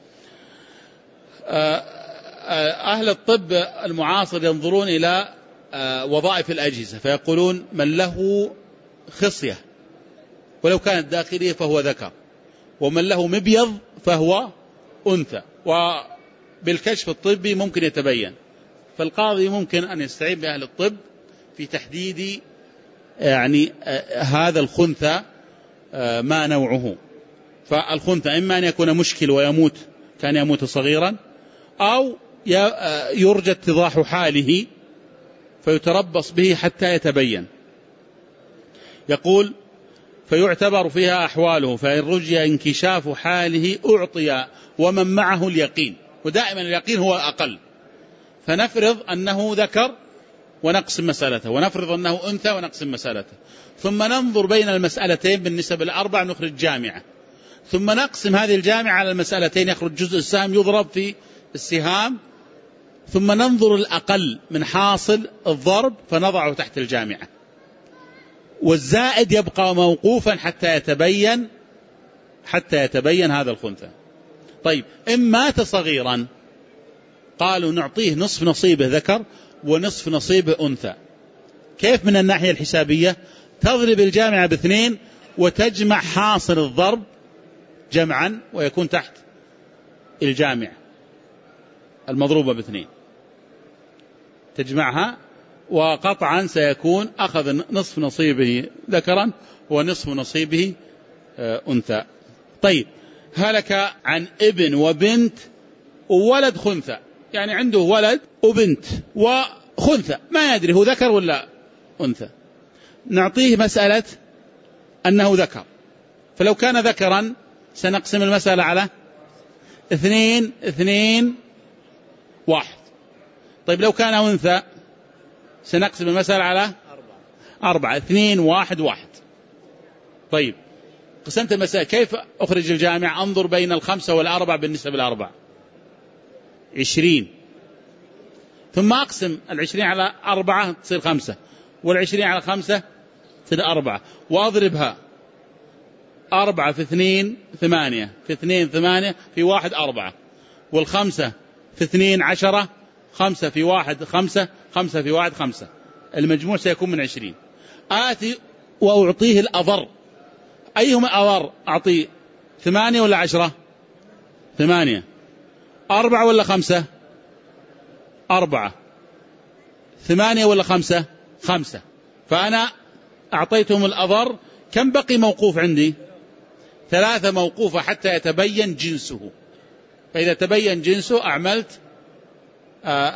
أهل الطب المعاصر ينظرون إلى وظائف الأجهزة فيقولون من له خصية ولو كانت داخلية فهو ذكر، ومن له مبيض فهو أنثى، وبالكشف الطبي ممكن يتبين. فالقاضي ممكن أن يستعين بأهل الطب في تحديد يعني هذا الخنثى ما نوعه. فالخنثى إما أن يكون مشكل ويموت، كان يموت صغيرا، أو يرجى اتضاح حاله فيتربص به حتى يتبين. يقول فيعتبر فيها أحواله، فإن رجي انكشاف حاله أعطي ومن معه اليقين، ودائما اليقين هو أقل. فنفرض أنه ذكر ونقسم مسألته، ونفرض أنه أنثى ونقسم مسألته، ثم ننظر بين المسألتين بالنسب الأربع نخرج جامعة، ثم نقسم هذه الجامعة على المسألتين يخرج جزء السهم يضرب في السهام، ثم ننظر الأقل من حاصل الضرب فنضعه تحت الجامعة، والزائد يبقى موقوفا حتى يتبين حتى يتبين هذا الخنثى. طيب إن مات صغيرا قالوا نعطيه نصف نصيبه ذكر ونصف نصيبه أنثى. كيف؟ من الناحية الحسابية تضرب الجامعة باثنين وتجمع حاصل الضرب جمعا ويكون تحت الجامعة المضروبة باثنين، تجمعها وقطعا سيكون أخذ نصف نصيبه ذكرا ونصف نصيبه أنثى. طيب هلك عن ابن وبنت وولد خنثى، يعني عنده ولد وبنت وخنثى ما يدري هو ذكر ولا أنثى، نعطيه مسألة أنه ذكر، فلو كان ذكرا سنقسم المسألة على اثنين اثنين واحد. طيب لو كان أنثى سنقسم المسألة على أربعة اثنين واحد واحد. طيب قسمت المسألة كيف أخرج الجامع؟ أنظر بين الخمسة والأربعة بالنسبة للأربعة عشرين، ثم أقسم العشرين على أربعة تصير خمسة، والعشرين على خمسة تصير أربعة، وأضربها أربعة في اثنين ثمانية، في اثنين ثمانية، في واحد أربعة، والخمسة في اثنين عشرة، خمسة في واحد خمسة، خمسة في واحد خمسة، المجموع سيكون من عشرين. آتي وأعطيه الأضر، أيهما أضر؟ أعطيه ثمانية ولا عشرة؟ ثمانية. أربعة ولا خمسة؟ أربعة. ثمانية ولا خمسة؟ خمسة. فأنا أعطيتهم الأضر، كم بقي موقوف عندي؟ ثلاثة موقوفة حتى يتبين جنسه، فإذا تبين جنسه أعملت آآ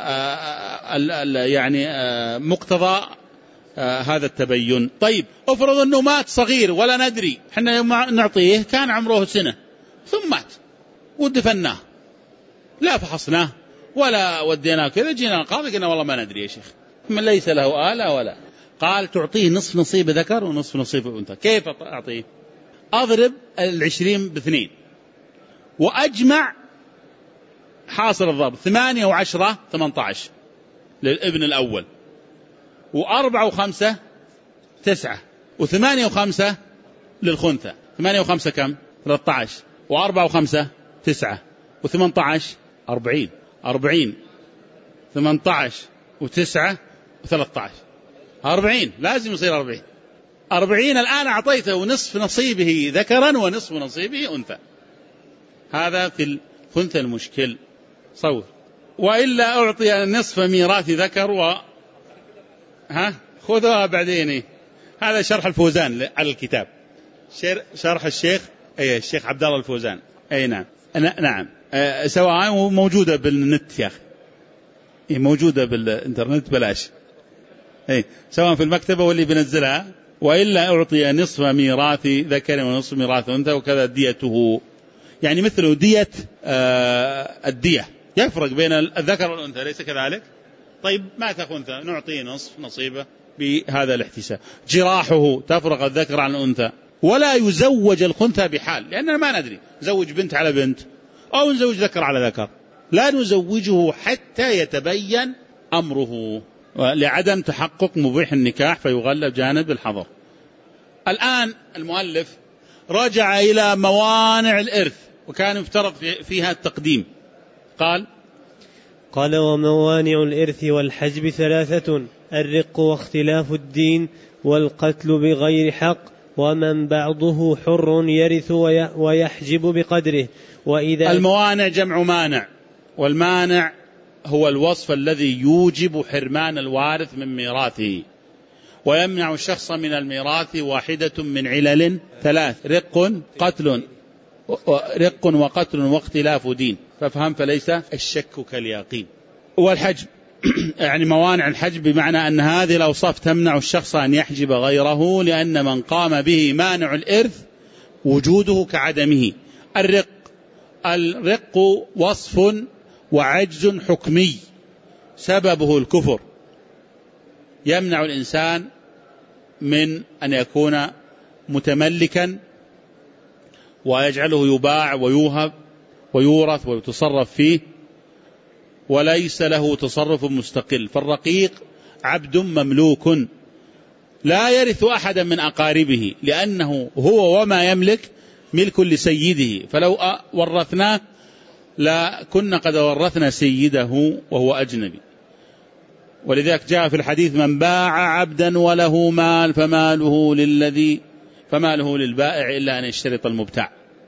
آآ يعني آآ مقتضى هذا التبين. طيب افرض أنه مات صغير ولا ندري، حنا يوم نعطيه كان عمره سنة ثم مات ودفناه، لا فحصناه ولا وديناه كذا، جينا القاضي قلنا والله ما ندري يا شيخ، من ليس له آلة ولا. قال تعطيه نصف نصيب ذكر ونصف نصيب أنثى. كيف أعطيه؟ أضرب العشرين باثنين وأجمع حاصل الضرب، ثمانية وعشرة ثمانية عشر للابن الأول، وأربعة وخمسة تسعة، وثمانية وخمسة للخنثى. ثمانية وخمسة كم؟ ثلاثة عشر، وأربعة وخمسة تسعة، وثمانية عشر أربعين، أربعين ثمانية عشر وتسعة وثلاثة عشر أربعين، لازم يصير أربعين. أربعين الآن أعطيته نصف نصيبه ذكرا ونصف نصيبه أنثى. هذا في الخنثى المشكل صور. وإلا أعطي نصف ميراث ذكر و ها خذها بعدين. هذا شرح الفوزان على الكتاب، شرح الشيخ أي الشيخ عبد الله الفوزان. أي نعم نعم أه سواء موجودة بالنت يا أخي، موجودة بالإنترنت بلاش، أي سواء في المكتبة واللي بنزلها. وإلا أعطي نصف ميراث ذكر ونصف ميراث أنثى، وكذا ديته، يعني مثل دية آه الدية، يفرق بين الذكر والأنثى، ليس كذلك؟ طيب مات أنثى نعطيه نصف نصيبه بهذا الاحتساب. جراحه تفرق الذكر عن الأنثى. ولا يزوج الخنثى بحال، لأننا ما ندري نزوج بنت على بنت أو نزوج ذكر على ذكر، لا نزوجه حتى يتبين أمره لعدم تحقق مبيح النكاح فيغلب جانب الحظر. الآن المؤلف رجع إلى موانع الإرث، وكان يفترض فيها التقديم. قال قال وموانع الإرث والحجب ثلاثة: الرق واختلاف الدين والقتل بغير حق ومن بعضه حر يرث ويحجب بقدره. وإذا الموانع جمع مانع، والمانع هو الوصف الذي يوجب حرمان الوارث من ميراثه ويمنع الشخص من الميراث واحدة من علل ثلاث: رق قتل رق وقتل واختلاف دين، فافهم فليس الشك كاليقين. والحجب يعني موانع الحجب بمعنى أن هذه الأوصاف تمنع الشخص أن يحجب غيره، لأن من قام به مانع الإرث وجوده كعدمه. الرق الرق وصف وعجز حكمي سببه الكفر، يمنع الإنسان من أن يكون متملكا ويجعله يباع ويوهب ويورث ويتصرف فيه وليس له تصرف مستقل. فالرقيق عبد مملوك لا يرث أحدا من أقاربه، لأنه هو وما يملك ملك لسيده، فلو ورثناه لا كنا قد ورثنا سيده وهو أجنبي. ولذلك جاء في الحديث: من باع عبدا وله مال فماله للذي فماله للبائع إلا أن يشترط المبتاع.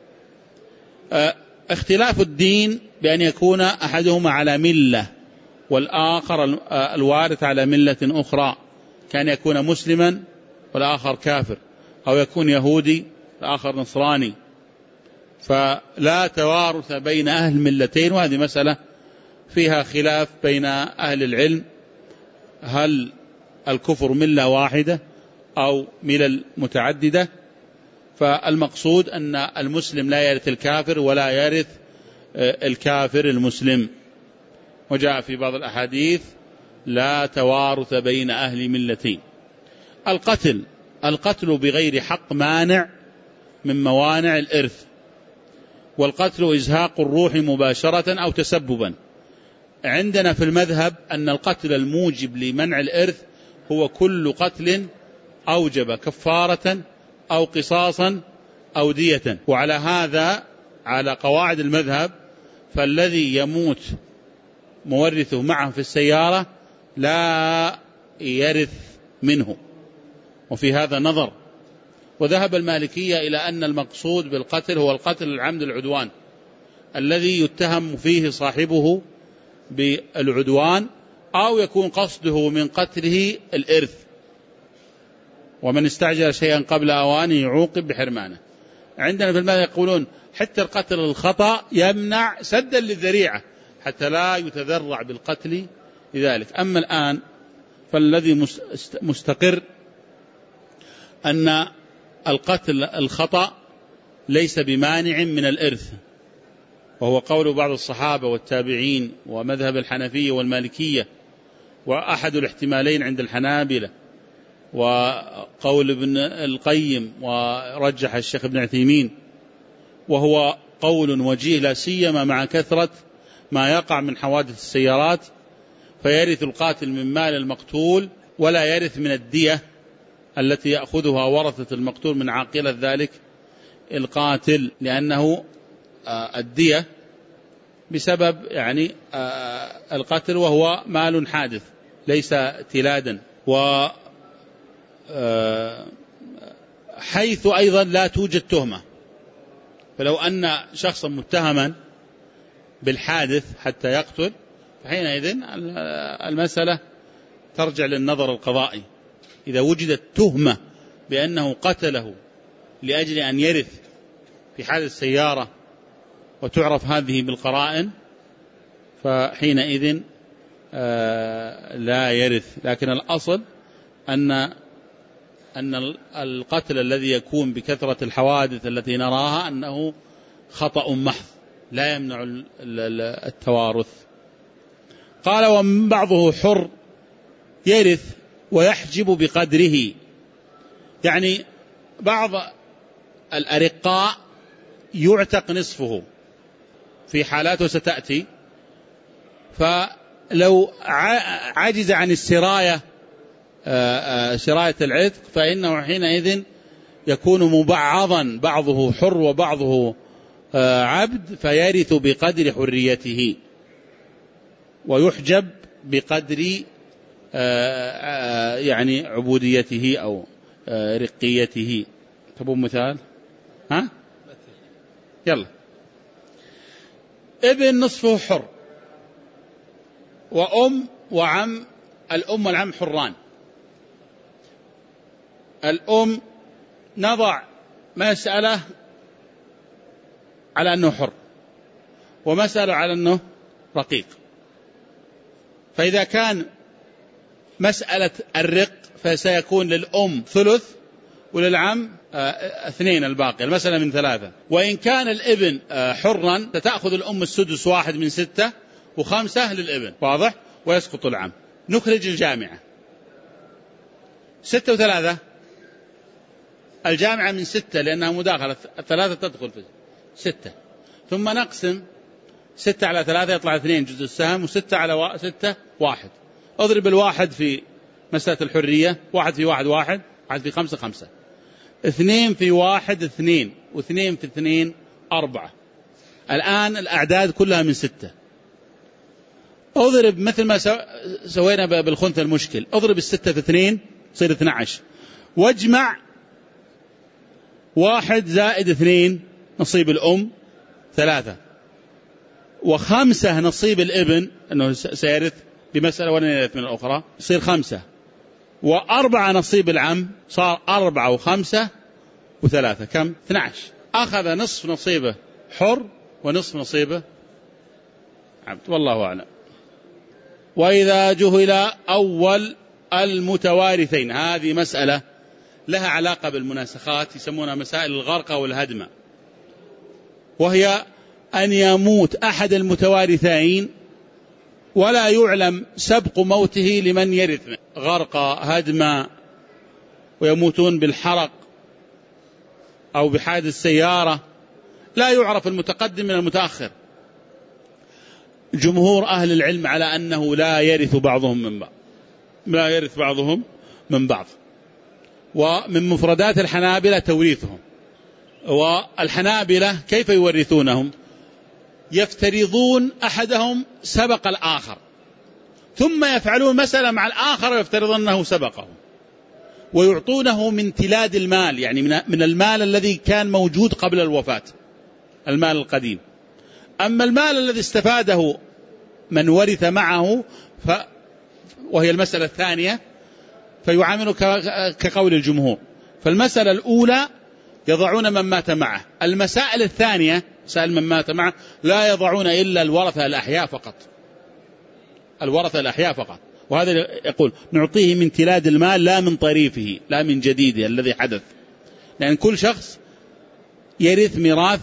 اختلاف الدين بأن يكون أحدهما على ملة والآخر الوارث على ملة أخرى، كان يكون مسلما والآخر كافر، أو يكون يهودي والآخر نصراني، فلا توارث بين أهل ملتين. وهذه مسألة فيها خلاف بين أهل العلم، هل الكفر ملة واحدة أو ملل متعددة؟ فالمقصود أن المسلم لا يرث الكافر ولا يرث الكافر المسلم. وجاء في بعض الأحاديث: لا توارث بين أهل ملتين. القتل القتل بغير حق مانع من موانع الإرث، والقتل إزهاق الروح مباشرة أو تسببا. عندنا في المذهب أن القتل الموجب لمنع الإرث هو كل قتل أوجب كفارة أو قصاصا أو دية. وعلى هذا على قواعد المذهب فالذي يموت مورثه معه في السيارة لا يرث منه، وفي هذا نظر. وذهب المالكية إلى أن المقصود بالقتل هو القتل العمد العدوان الذي يتهم فيه صاحبه بالعدوان أو يكون قصده من قتله الإرث، ومن استعجل شيئا قبل أوانه يعوقب بحرمانه. عندنا في المذهب يقولون حتى القتل الخطأ يمنع سدا للذريعة حتى لا يتذرع بالقتل لذلك. أما الآن فالذي مستقر أن القتل الخطأ ليس بمانع من الإرث، وهو قول بعض الصحابة والتابعين ومذهب الحنفية والمالكية، وأحد الاحتمالين عند الحنابلة، وقول ابن القيم ورجح الشيخ ابن عثيمين، وهو قول وجيه لا سيما مع كثرة ما يقع من حوادث السيارات، فيرث القاتل من مال المقتول ولا يرث من الدية التي يأخذها ورثة المقتول من عاقلة ذلك القاتل، لأنه الدية بسبب يعني القتل وهو مال حادث ليس تلادا. و حيث أيضا لا توجد تهمة، فلو أن شخصا متهما بالحادث حتى يقتل فحينئذ المسألة ترجع للنظر القضائي. إذا وجدت تهمة بأنه قتله لأجل أن يرث في حادث سيارة وتعرف هذه بالقرائن فحينئذ لا يرث. لكن الأصل أن أن القتل الذي يكون بكثرة الحوادث التي نراها أنه خطأ محض لا يمنع التوارث. قال: ومن بعضه حر يرث ويحجب بقدره. يعني بعض الأرقاء يعتق نصفه في حالاته ستأتي، فلو عجز عن السراية سراية العتق فإنه حينئذ يكون مبعضا، بعضه حر وبعضه عبد، فيرث بقدر حريته ويحجب بقدر يعني عبوديته أو رقيته. تبون مثال؟ ها؟ يلا. ابن نصفه حر، وأم وعم، الأم والعم حران. الأم نضع مسألة على أنه حر ومسألة على أنه رقيق، فإذا كان مسألة الرق فسيكون للأم ثلث وللعم اثنين الباقي، المسألة من ثلاثة. وإن كان الابن حرا ستأخذ الأم السدس واحد من ستة وخمسة للابن، واضح؟ ويسقط العم. نخرج الجامعة ستة وثلاثة، الجامعة من ستة لأنها مداخلة، الثلاثة تدخل في ستة، ثم نقسم ستة على ثلاثة يطلع اثنين جزء السهم، وستة على ستة واحد. اضرب الواحد في مسألة الحرية، واحد في واحد واحد، واحد في خمسة خمسة، اثنين في واحد اثنين، واثنين في اثنين أربعة. الآن الأعداد كلها من ستة. اضرب مثل ما سوينا بالخنثى المشكل، اضرب الستة في اثنين تصير اثنى عشر، واجمع واحد زائد اثنين نصيب الأم ثلاثة، وخمسة نصيب الابن أنه سيرث بمسألة ولا يرث من الأخرى يصير خمسة، وأربعة نصيب العم صار أربعة وخمسة وثلاثة كم؟ اثنى عشر. أخذ نصف نصيبه حر ونصف نصيبه عبد، والله أعلم. وإذا جهل أول المتوارثين، هذه مسألة لها علاقة بالمناسخات، يسمونها مسائل الغرقة والهدمة، وهي أن يموت أحد المتوارثين ولا يعلم سبق موته لمن يرث، غرقة هدمة، ويموتون بالحرق أو بحادث سيارة، لا يعرف المتقدم من المتأخر. جمهور أهل العلم على أنه لا يرث بعضهم من بعض، لا يرث بعضهم من بعض. ومن مفردات الحنابلة توريثهم. والحنابلة كيف يورثونهم؟ يفترضون أحدهم سبق الآخر، ثم يفعلون مسألة مع الآخر ويفترضون أنه سبقه، ويعطونه من تلاد المال، يعني من المال الذي كان موجود قبل الوفاة، المال القديم. أما المال الذي استفاده من ورث معه ف... وهي المسألة الثانية، فيعامله كقول الجمهور. فالمسألة الأولى يضعون من مات معه، المسائل الثانية سأل من مات معه لا يضعون إلا الورثة الأحياء فقط، الورثة الأحياء فقط. وهذا يقول نعطيه من تلاد المال لا من طريفه، لا من جديده الذي حدث، لأن كل شخص يرث ميراث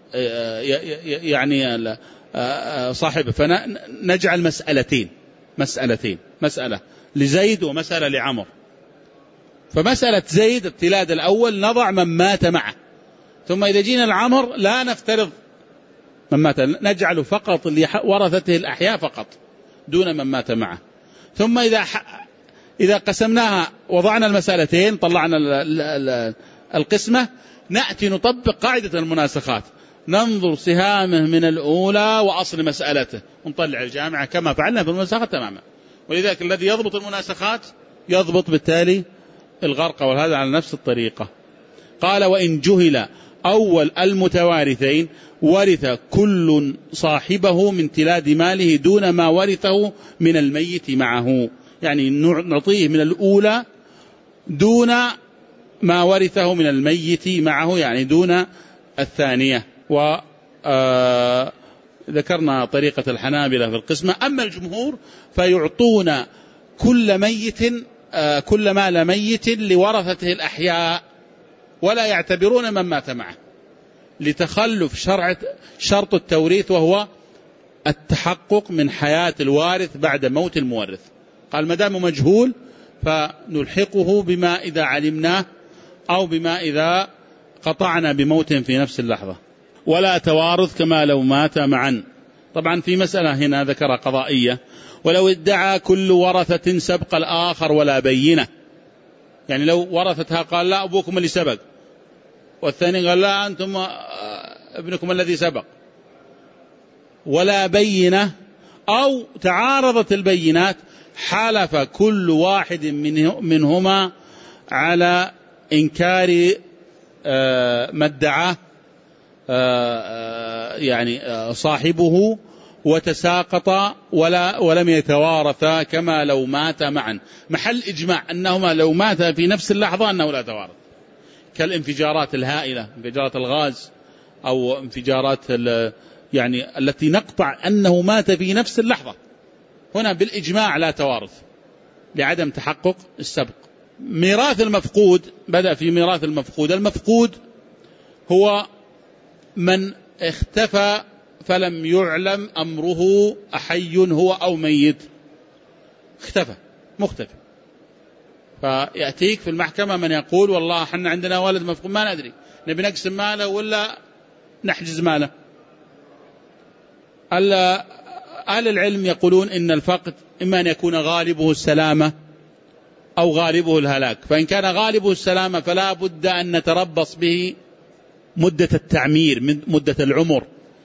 يعني صاحبه. فنجعل مسألتين مسألتين مسألة لزيد ومسألة لعمر. فمسألة زيد التلاد الأول نضع من مات معه، ثم إذا جينا العمر لا نفترض من مات، نجعل فقط لورثته الأحياء فقط دون من مات معه. ثم إذا ح... إذا قسمناها وضعنا المسألتين طلعنا ال... ال... القسمة، نأتي نطبق قاعدة المناسخات، ننظر سهامه من الأولى وأصل مسألته ونطلع الجامعة كما فعلنا في المناسخات تماما. ولذلك الذي يضبط المناسخات يضبط بالتالي الغرقة، وهذا على نفس الطريقة. قال وإن جهل أول المتوارثين ورث كل صاحبه من تلاد ماله دون ما ورثه من الميت معه، يعني نعطيه من الأولى دون ما ورثه من الميت معه، يعني دون الثانية. وذكرنا طريقة الحنابلة في القسمة. أما الجمهور فيعطون كل ميت كل مال ميت لورثته الأحياء، ولا يعتبرون من مات معه لتخلف شرع شرط التوريث، وهو التحقق من حياة الوارث بعد موت المورث. قال ما دام مجهول فنلحقه بما إذا علمناه أو بما إذا قطعنا بموت في نفس اللحظة. ولا توارث كما لو مات معا. طبعا في مسألة هنا ذكر قضائية: ولو ادعى كل ورثة سبق الآخر ولا بينة. يعني لو ورثتها قال لا أبوكم اللي سبق، والثاني قال لا أنتم ابنكم الذي سبق، ولا بينة، أو تعارضت البينات حلف كل واحد منهما على إنكار ما ادعاه يعني صاحبه وتساقط ولا ولم يتوارثا كما لو مات معا. محل إجماع أنهما لو مات في نفس اللحظة أنه لا توارث، كالانفجارات الهائلة، انفجارات الغاز أو انفجارات يعني التي نقطع أنه مات في نفس اللحظة. هنا بالإجماع لا توارث لعدم تحقق السبق. ميراث المفقود، بدأ في ميراث المفقود. المفقود هو من اختفى فلم يعلم أمره أحي هو أو ميت، اختفى مختفى، فيأتيك في المحكمة من يقول والله احنا عندنا ولد مفقود ما ندري، نبي نقسم ماله ولا نحجز ماله. أهل العلم يقولون إن الفقد إما أن يكون غالبه السلامة أو غالبه الهلاك. فإن كان غالبه السلامة فلا بد أن نتربص به مدة التعمير، مدة العمر،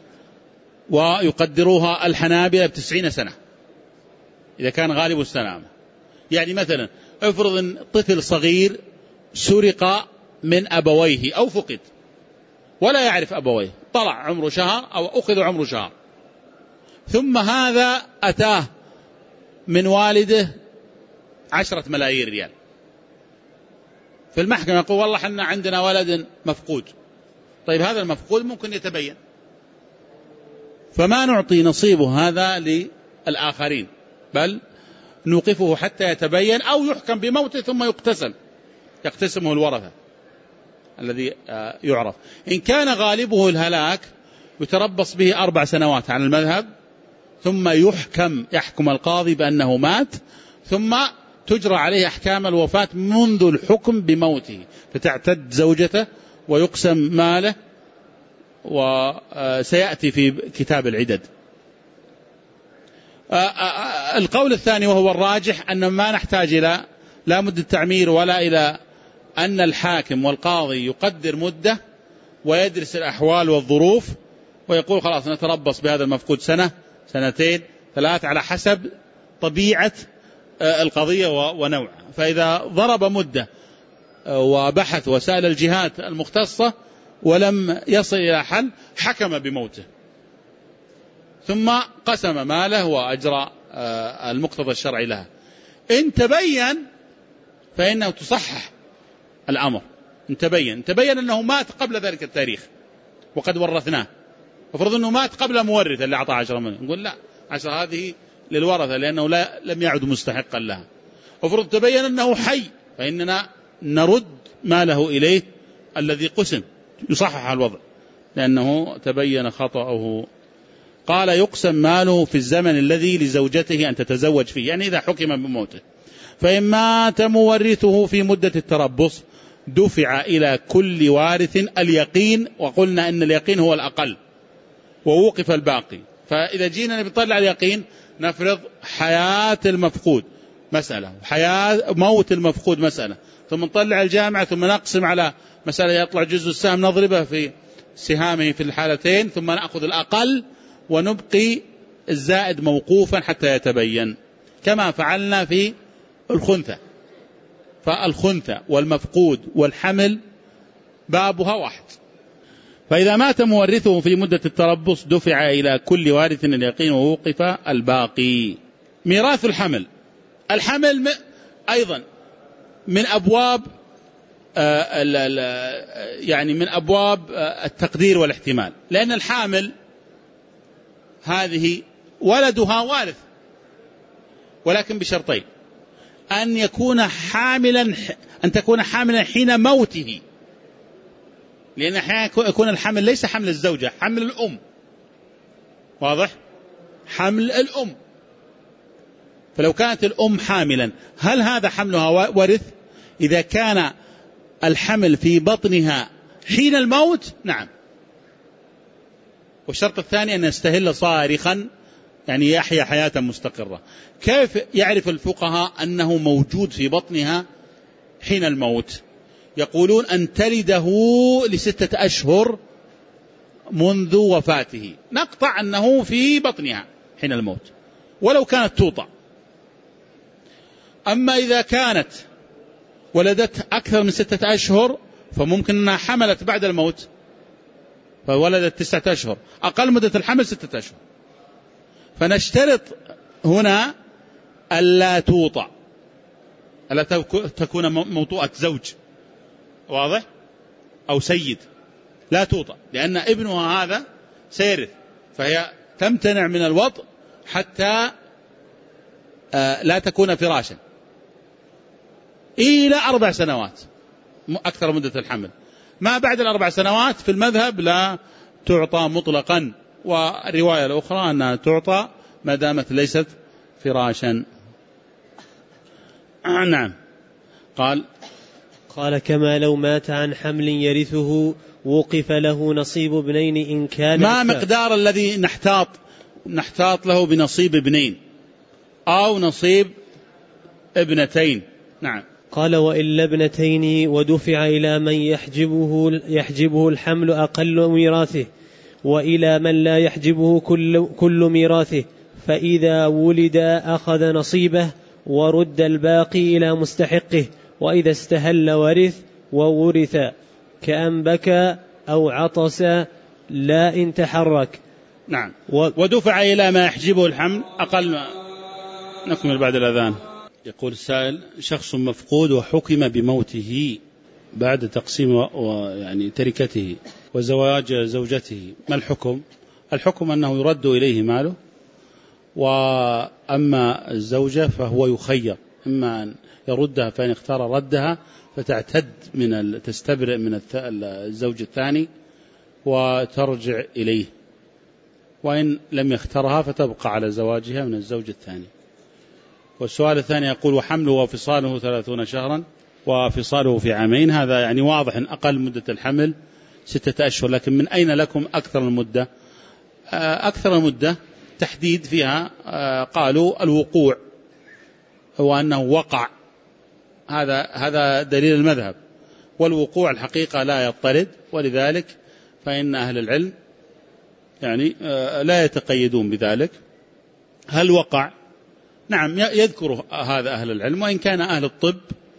ويقدروها الحنابلة بتسعين سنة إذا كان غالبه السلامة. يعني مثلا افرض أن طفل صغير سرق من أبويه أو فقد ولا يعرف أبويه، طلع عمره شهر أو أخذ عمره شهر، ثم هذا أتاه من والده عشرة ملايين ريال. في المحكمة يقول والله حنا عندنا ولد مفقود. طيب هذا المفقود ممكن يتبين، فما نعطي نصيبه هذا للآخرين، بل نوقفه حتى يتبين أو يحكم بموته ثم يقتسم، يقتسمه الورثة الذي يعرف. إن كان غالبه الهلاك يتربص به أربع سنوات على المذهب، ثم يحكم يحكم القاضي بأنه مات، ثم تجرى عليه أحكام الوفاة منذ الحكم بموته، فتعتد زوجته ويقسم ماله، وسيأتي في كتاب العدد. القول الثاني وهو الراجح أن ما نحتاج إلى لا مدة تعمير ولا إلى أن الحاكم والقاضي يقدر مدة ويدرس الأحوال والظروف ويقول خلاص نتربص بهذا المفقود سنة سنتين ثلاث على حسب طبيعة القضية ونوعها. فإذا ضرب مدة وبحث وسائل الجهات المختصة ولم يصل إلى حل حكم بموته، ثم قسم ماله وأجرى المقتضى الشرعي لها. إن تبين فإنه تصحح الأمر. إن تبين تبين أنه مات قبل ذلك التاريخ وقد ورثناه، وفرض أنه مات قبل مورث اللي أعطاه عشرة مليون، نقول لا، عشرة هذه للورثة لأنه لا لم يعد مستحقا لها. وفرض تبين أنه حي فإننا نرد ماله إليه الذي قسم، يصحح الوضع لأنه تبين خطأه. قال يقسم ماله في الزمن الذي لزوجته أن تتزوج فيه، يعني إذا حكم بموته. فإن مات مورثه في مدة التربص دفع إلى كل وارث اليقين، وقلنا أن اليقين هو الأقل، ووقف الباقي. فإذا جينا نطلع اليقين نفرض حياة المفقود مسألة، حياة موت المفقود مسألة، ثم نطلع الجامعة، ثم نقسم على مسألة يطلع جزء السهم نضربه في سهامه في الحالتين، ثم نأخذ الأقل ونبقي الزائد موقوفا حتى يتبين، كما فعلنا في الخنثى. فالخنثى والمفقود والحمل بابها واحد. فإذا مات مورثه في مدة التربص دفع إلى كل وارث اليقين ووقف الباقي. ميراث الحمل. الحمل أيضا من أبواب يعني من أبواب التقدير والاحتمال، لأن الحامل هذه ولدها وارث، ولكن بشرطين: أن يكون حاملا أن تكون حاملا حين موته، لأن أحيانا يكون الحمل ليس حمل الزوجة، حمل الأم، واضح؟ حمل الأم. فلو كانت الأم حاملا هل هذا حملها ورث؟ إذا كان الحمل في بطنها حين الموت نعم. والشرط الثاني أن يستهل صارخا، يعني يحيا حياة مستقرة. كيف يعرف الفقهاء أنه موجود في بطنها حين الموت؟ يقولون أن تلده لستة أشهر منذ وفاته، نقطع أنه في بطنها حين الموت ولو كانت توطأ. أما إذا كانت ولدت أكثر من ستة أشهر فممكن أنها حملت بعد الموت فولدت تسعة أشهر، أقل مدة الحمل ستة أشهر، فنشترط هنا ألا توطأ، ألا تكون موطوءة زوج واضح أو سيد، لا توطأ، لأن ابنها هذا سيرث، فهي تمتنع من الوطء حتى لا تكون فراشا إلى أربع سنوات أكثر مدة الحمل. ما بعد الأربع سنوات في المذهب لا تعطى مطلقا، والرواية الأخرى أنها تعطى ما دامت ليست فراشا. نعم. قال قال كما لو مات عن حمل يرثه وقف له نصيب ابنين إن كان ما مقدار الذي نحتاط نحتاط له بنصيب ابنين أو نصيب ابنتين؟ نعم. قال وإلا ابنتين ودفع إلى من يحجبه, يحجبه الحمل أقل ميراثه وإلى من لا يحجبه كل, كل ميراثه، فإذا ولد أخذ نصيبه ورد الباقي إلى مستحقه، وإذا استهل ورث وورث كأن بكى أو عطس لا إن تحرك. نعم. ودفع إلى ما يحجبه الحمل أقل ما. نكمل بعد الأذان. يقول السائل شخص مفقود وحكم بموته بعد تقسيم يعني تركته وزواج زوجته، ما الحكم؟ الحكم أنه يرد إليه ماله، وأما الزوجة فهو يخير، إما أن يردها فإن اختار ردها فتعتد من تستبرئ من الزوج الثاني وترجع إليه، وإن لم يختارها فتبقى على زواجها من الزوج الثاني. والسؤال الثاني يقول وحمله وفصاله ثلاثون شهرا وفصاله في عامين، هذا يعني واضح أن أقل مدة الحمل ستة أشهر، لكن من أين لكم أكثر المدة؟ أكثر المدة تحديد فيها قالوا الوقوع، هو أنه وقع، هذا هذا دليل المذهب، والوقوع الحقيقة لا يضطرد، ولذلك فإن أهل العلم يعني لا يتقيدون بذلك. هل وقع؟ نعم يذكر هذا أهل العلم، وإن كان أهل الطب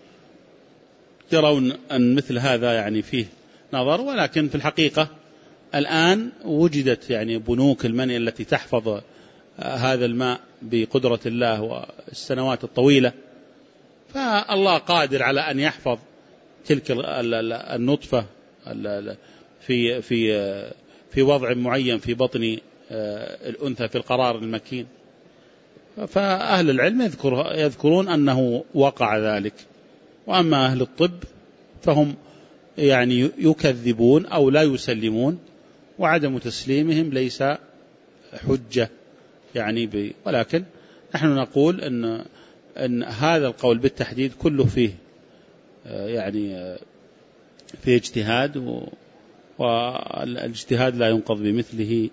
يرون أن مثل هذا يعني فيه نظر، ولكن في الحقيقة الآن وجدت يعني بنوك المني التي تحفظ هذا الماء بقدرة الله والسنوات الطويلة، فالله قادر على أن يحفظ تلك النطفة في في في وضع معين في بطن الأنثى في القرار المكين. فأهل العلم يذكر يذكرون أنه وقع ذلك، وأما أهل الطب فهم يعني يكذبون أو لا يسلمون، وعدم تسليمهم ليس حجة يعني ب... ولكن نحن نقول أن أن هذا القول بالتحديد كله فيه يعني فيه اجتهاد، و... والاجتهاد لا ينقض بمثله.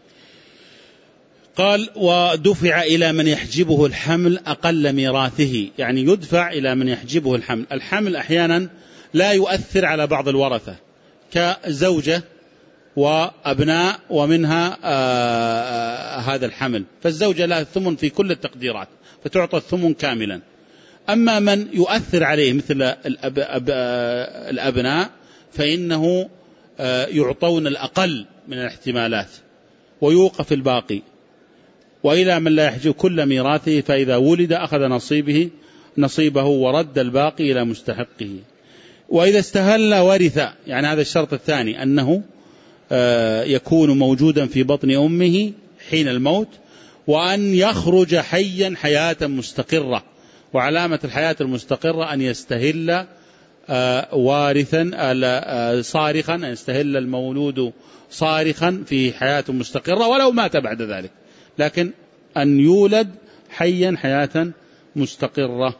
قال ودفع إلى من يحجبه الحمل أقل ميراثه، يعني يدفع إلى من يحجبه الحمل. الحمل أحيانا لا يؤثر على بعض الورثة كزوجة وأبناء ومنها آه هذا الحمل، فالزوجة لها الثمن في كل التقديرات فتعطى الثمن كاملا. أما من يؤثر عليه مثل الأب أب الأبناء فإنه آه يعطون الأقل من الاحتمالات ويوقف الباقي. وإلى من لا يحجب كل ميراثه فإذا ولد أخذ نصيبه نصيبه ورد الباقي إلى مستحقه. وإذا استهل ورث، يعني هذا الشرط الثاني أنه يكون موجودا في بطن أمه حين الموت، وأن يخرج حيا حياة مستقرة، وعلامة الحياة المستقرة أن يستهل وارثا صارخا، أن يستهل المولود صارخا في حياة مستقرة ولو مات بعد ذلك، لكن أن يولد حيا حياة مستقرة،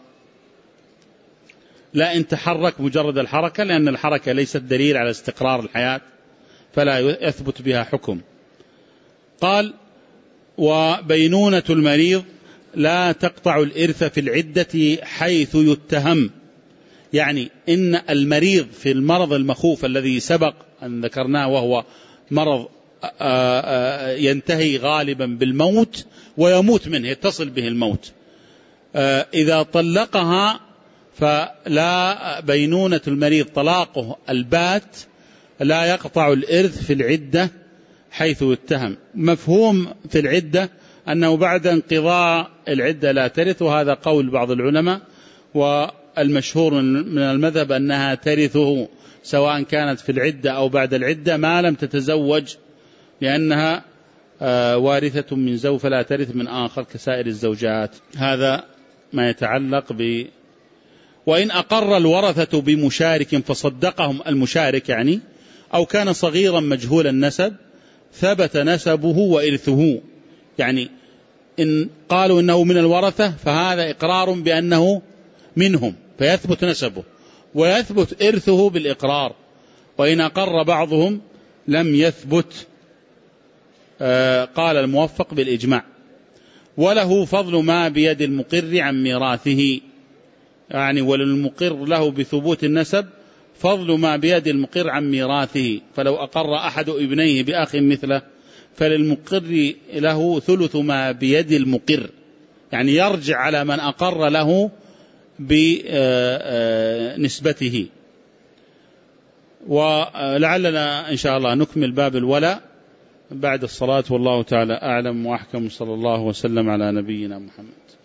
لا إن تحرك مجرد الحركة، لأن الحركة ليست دليل على استقرار الحياة فلا يثبت بها حكم. قال: وبينونة المريض لا تقطع الإرث في العدة حيث يتهم، يعني إن المريض في المرض المخوف الذي سبق أن ذكرناه وهو مرض ينتهي غالبا بالموت ويموت منه، يتصل به الموت، إذا طلقها فلا بينونة المريض طلاقه البات لا يقطع الإرث في العدة حيث يتهم. مفهوم في العدة أنه بعد انقضاء العدة لا ترث، وهذا قول بعض العلماء، والمشهور من المذهب أنها ترثه سواء كانت في العدة أو بعد العدة ما لم تتزوج، لأنها وارثة من زوج فلا ترث من آخر كسائر الزوجات. هذا ما يتعلق ب وإن أقر الورثة بمشارك فصدقهم المشارك يعني، أو كان صغيرا مجهول النسب ثبت نسبه وإرثه، يعني إن قالوا إنه من الورثة فهذا إقرار بأنه منهم فيثبت نسبه ويثبت إرثه بالإقرار، وإن أقر بعضهم لم يثبت. آه قال الموفق بالإجماع. وله فضل ما بيد المقر عن ميراثه، يعني وللمقر له بثبوت النسب فضل ما بيد المقر عن ميراثه، فلو أقر أحد ابنيه بأخ مثله فللمقر له ثلث ما بيد المقر، يعني يرجع على من أقر له بنسبته. ولعلنا إن شاء الله نكمل باب الولاء بعد الصلاة، والله تعالى أعلم وأحكم، صلى الله وسلم على نبينا محمد.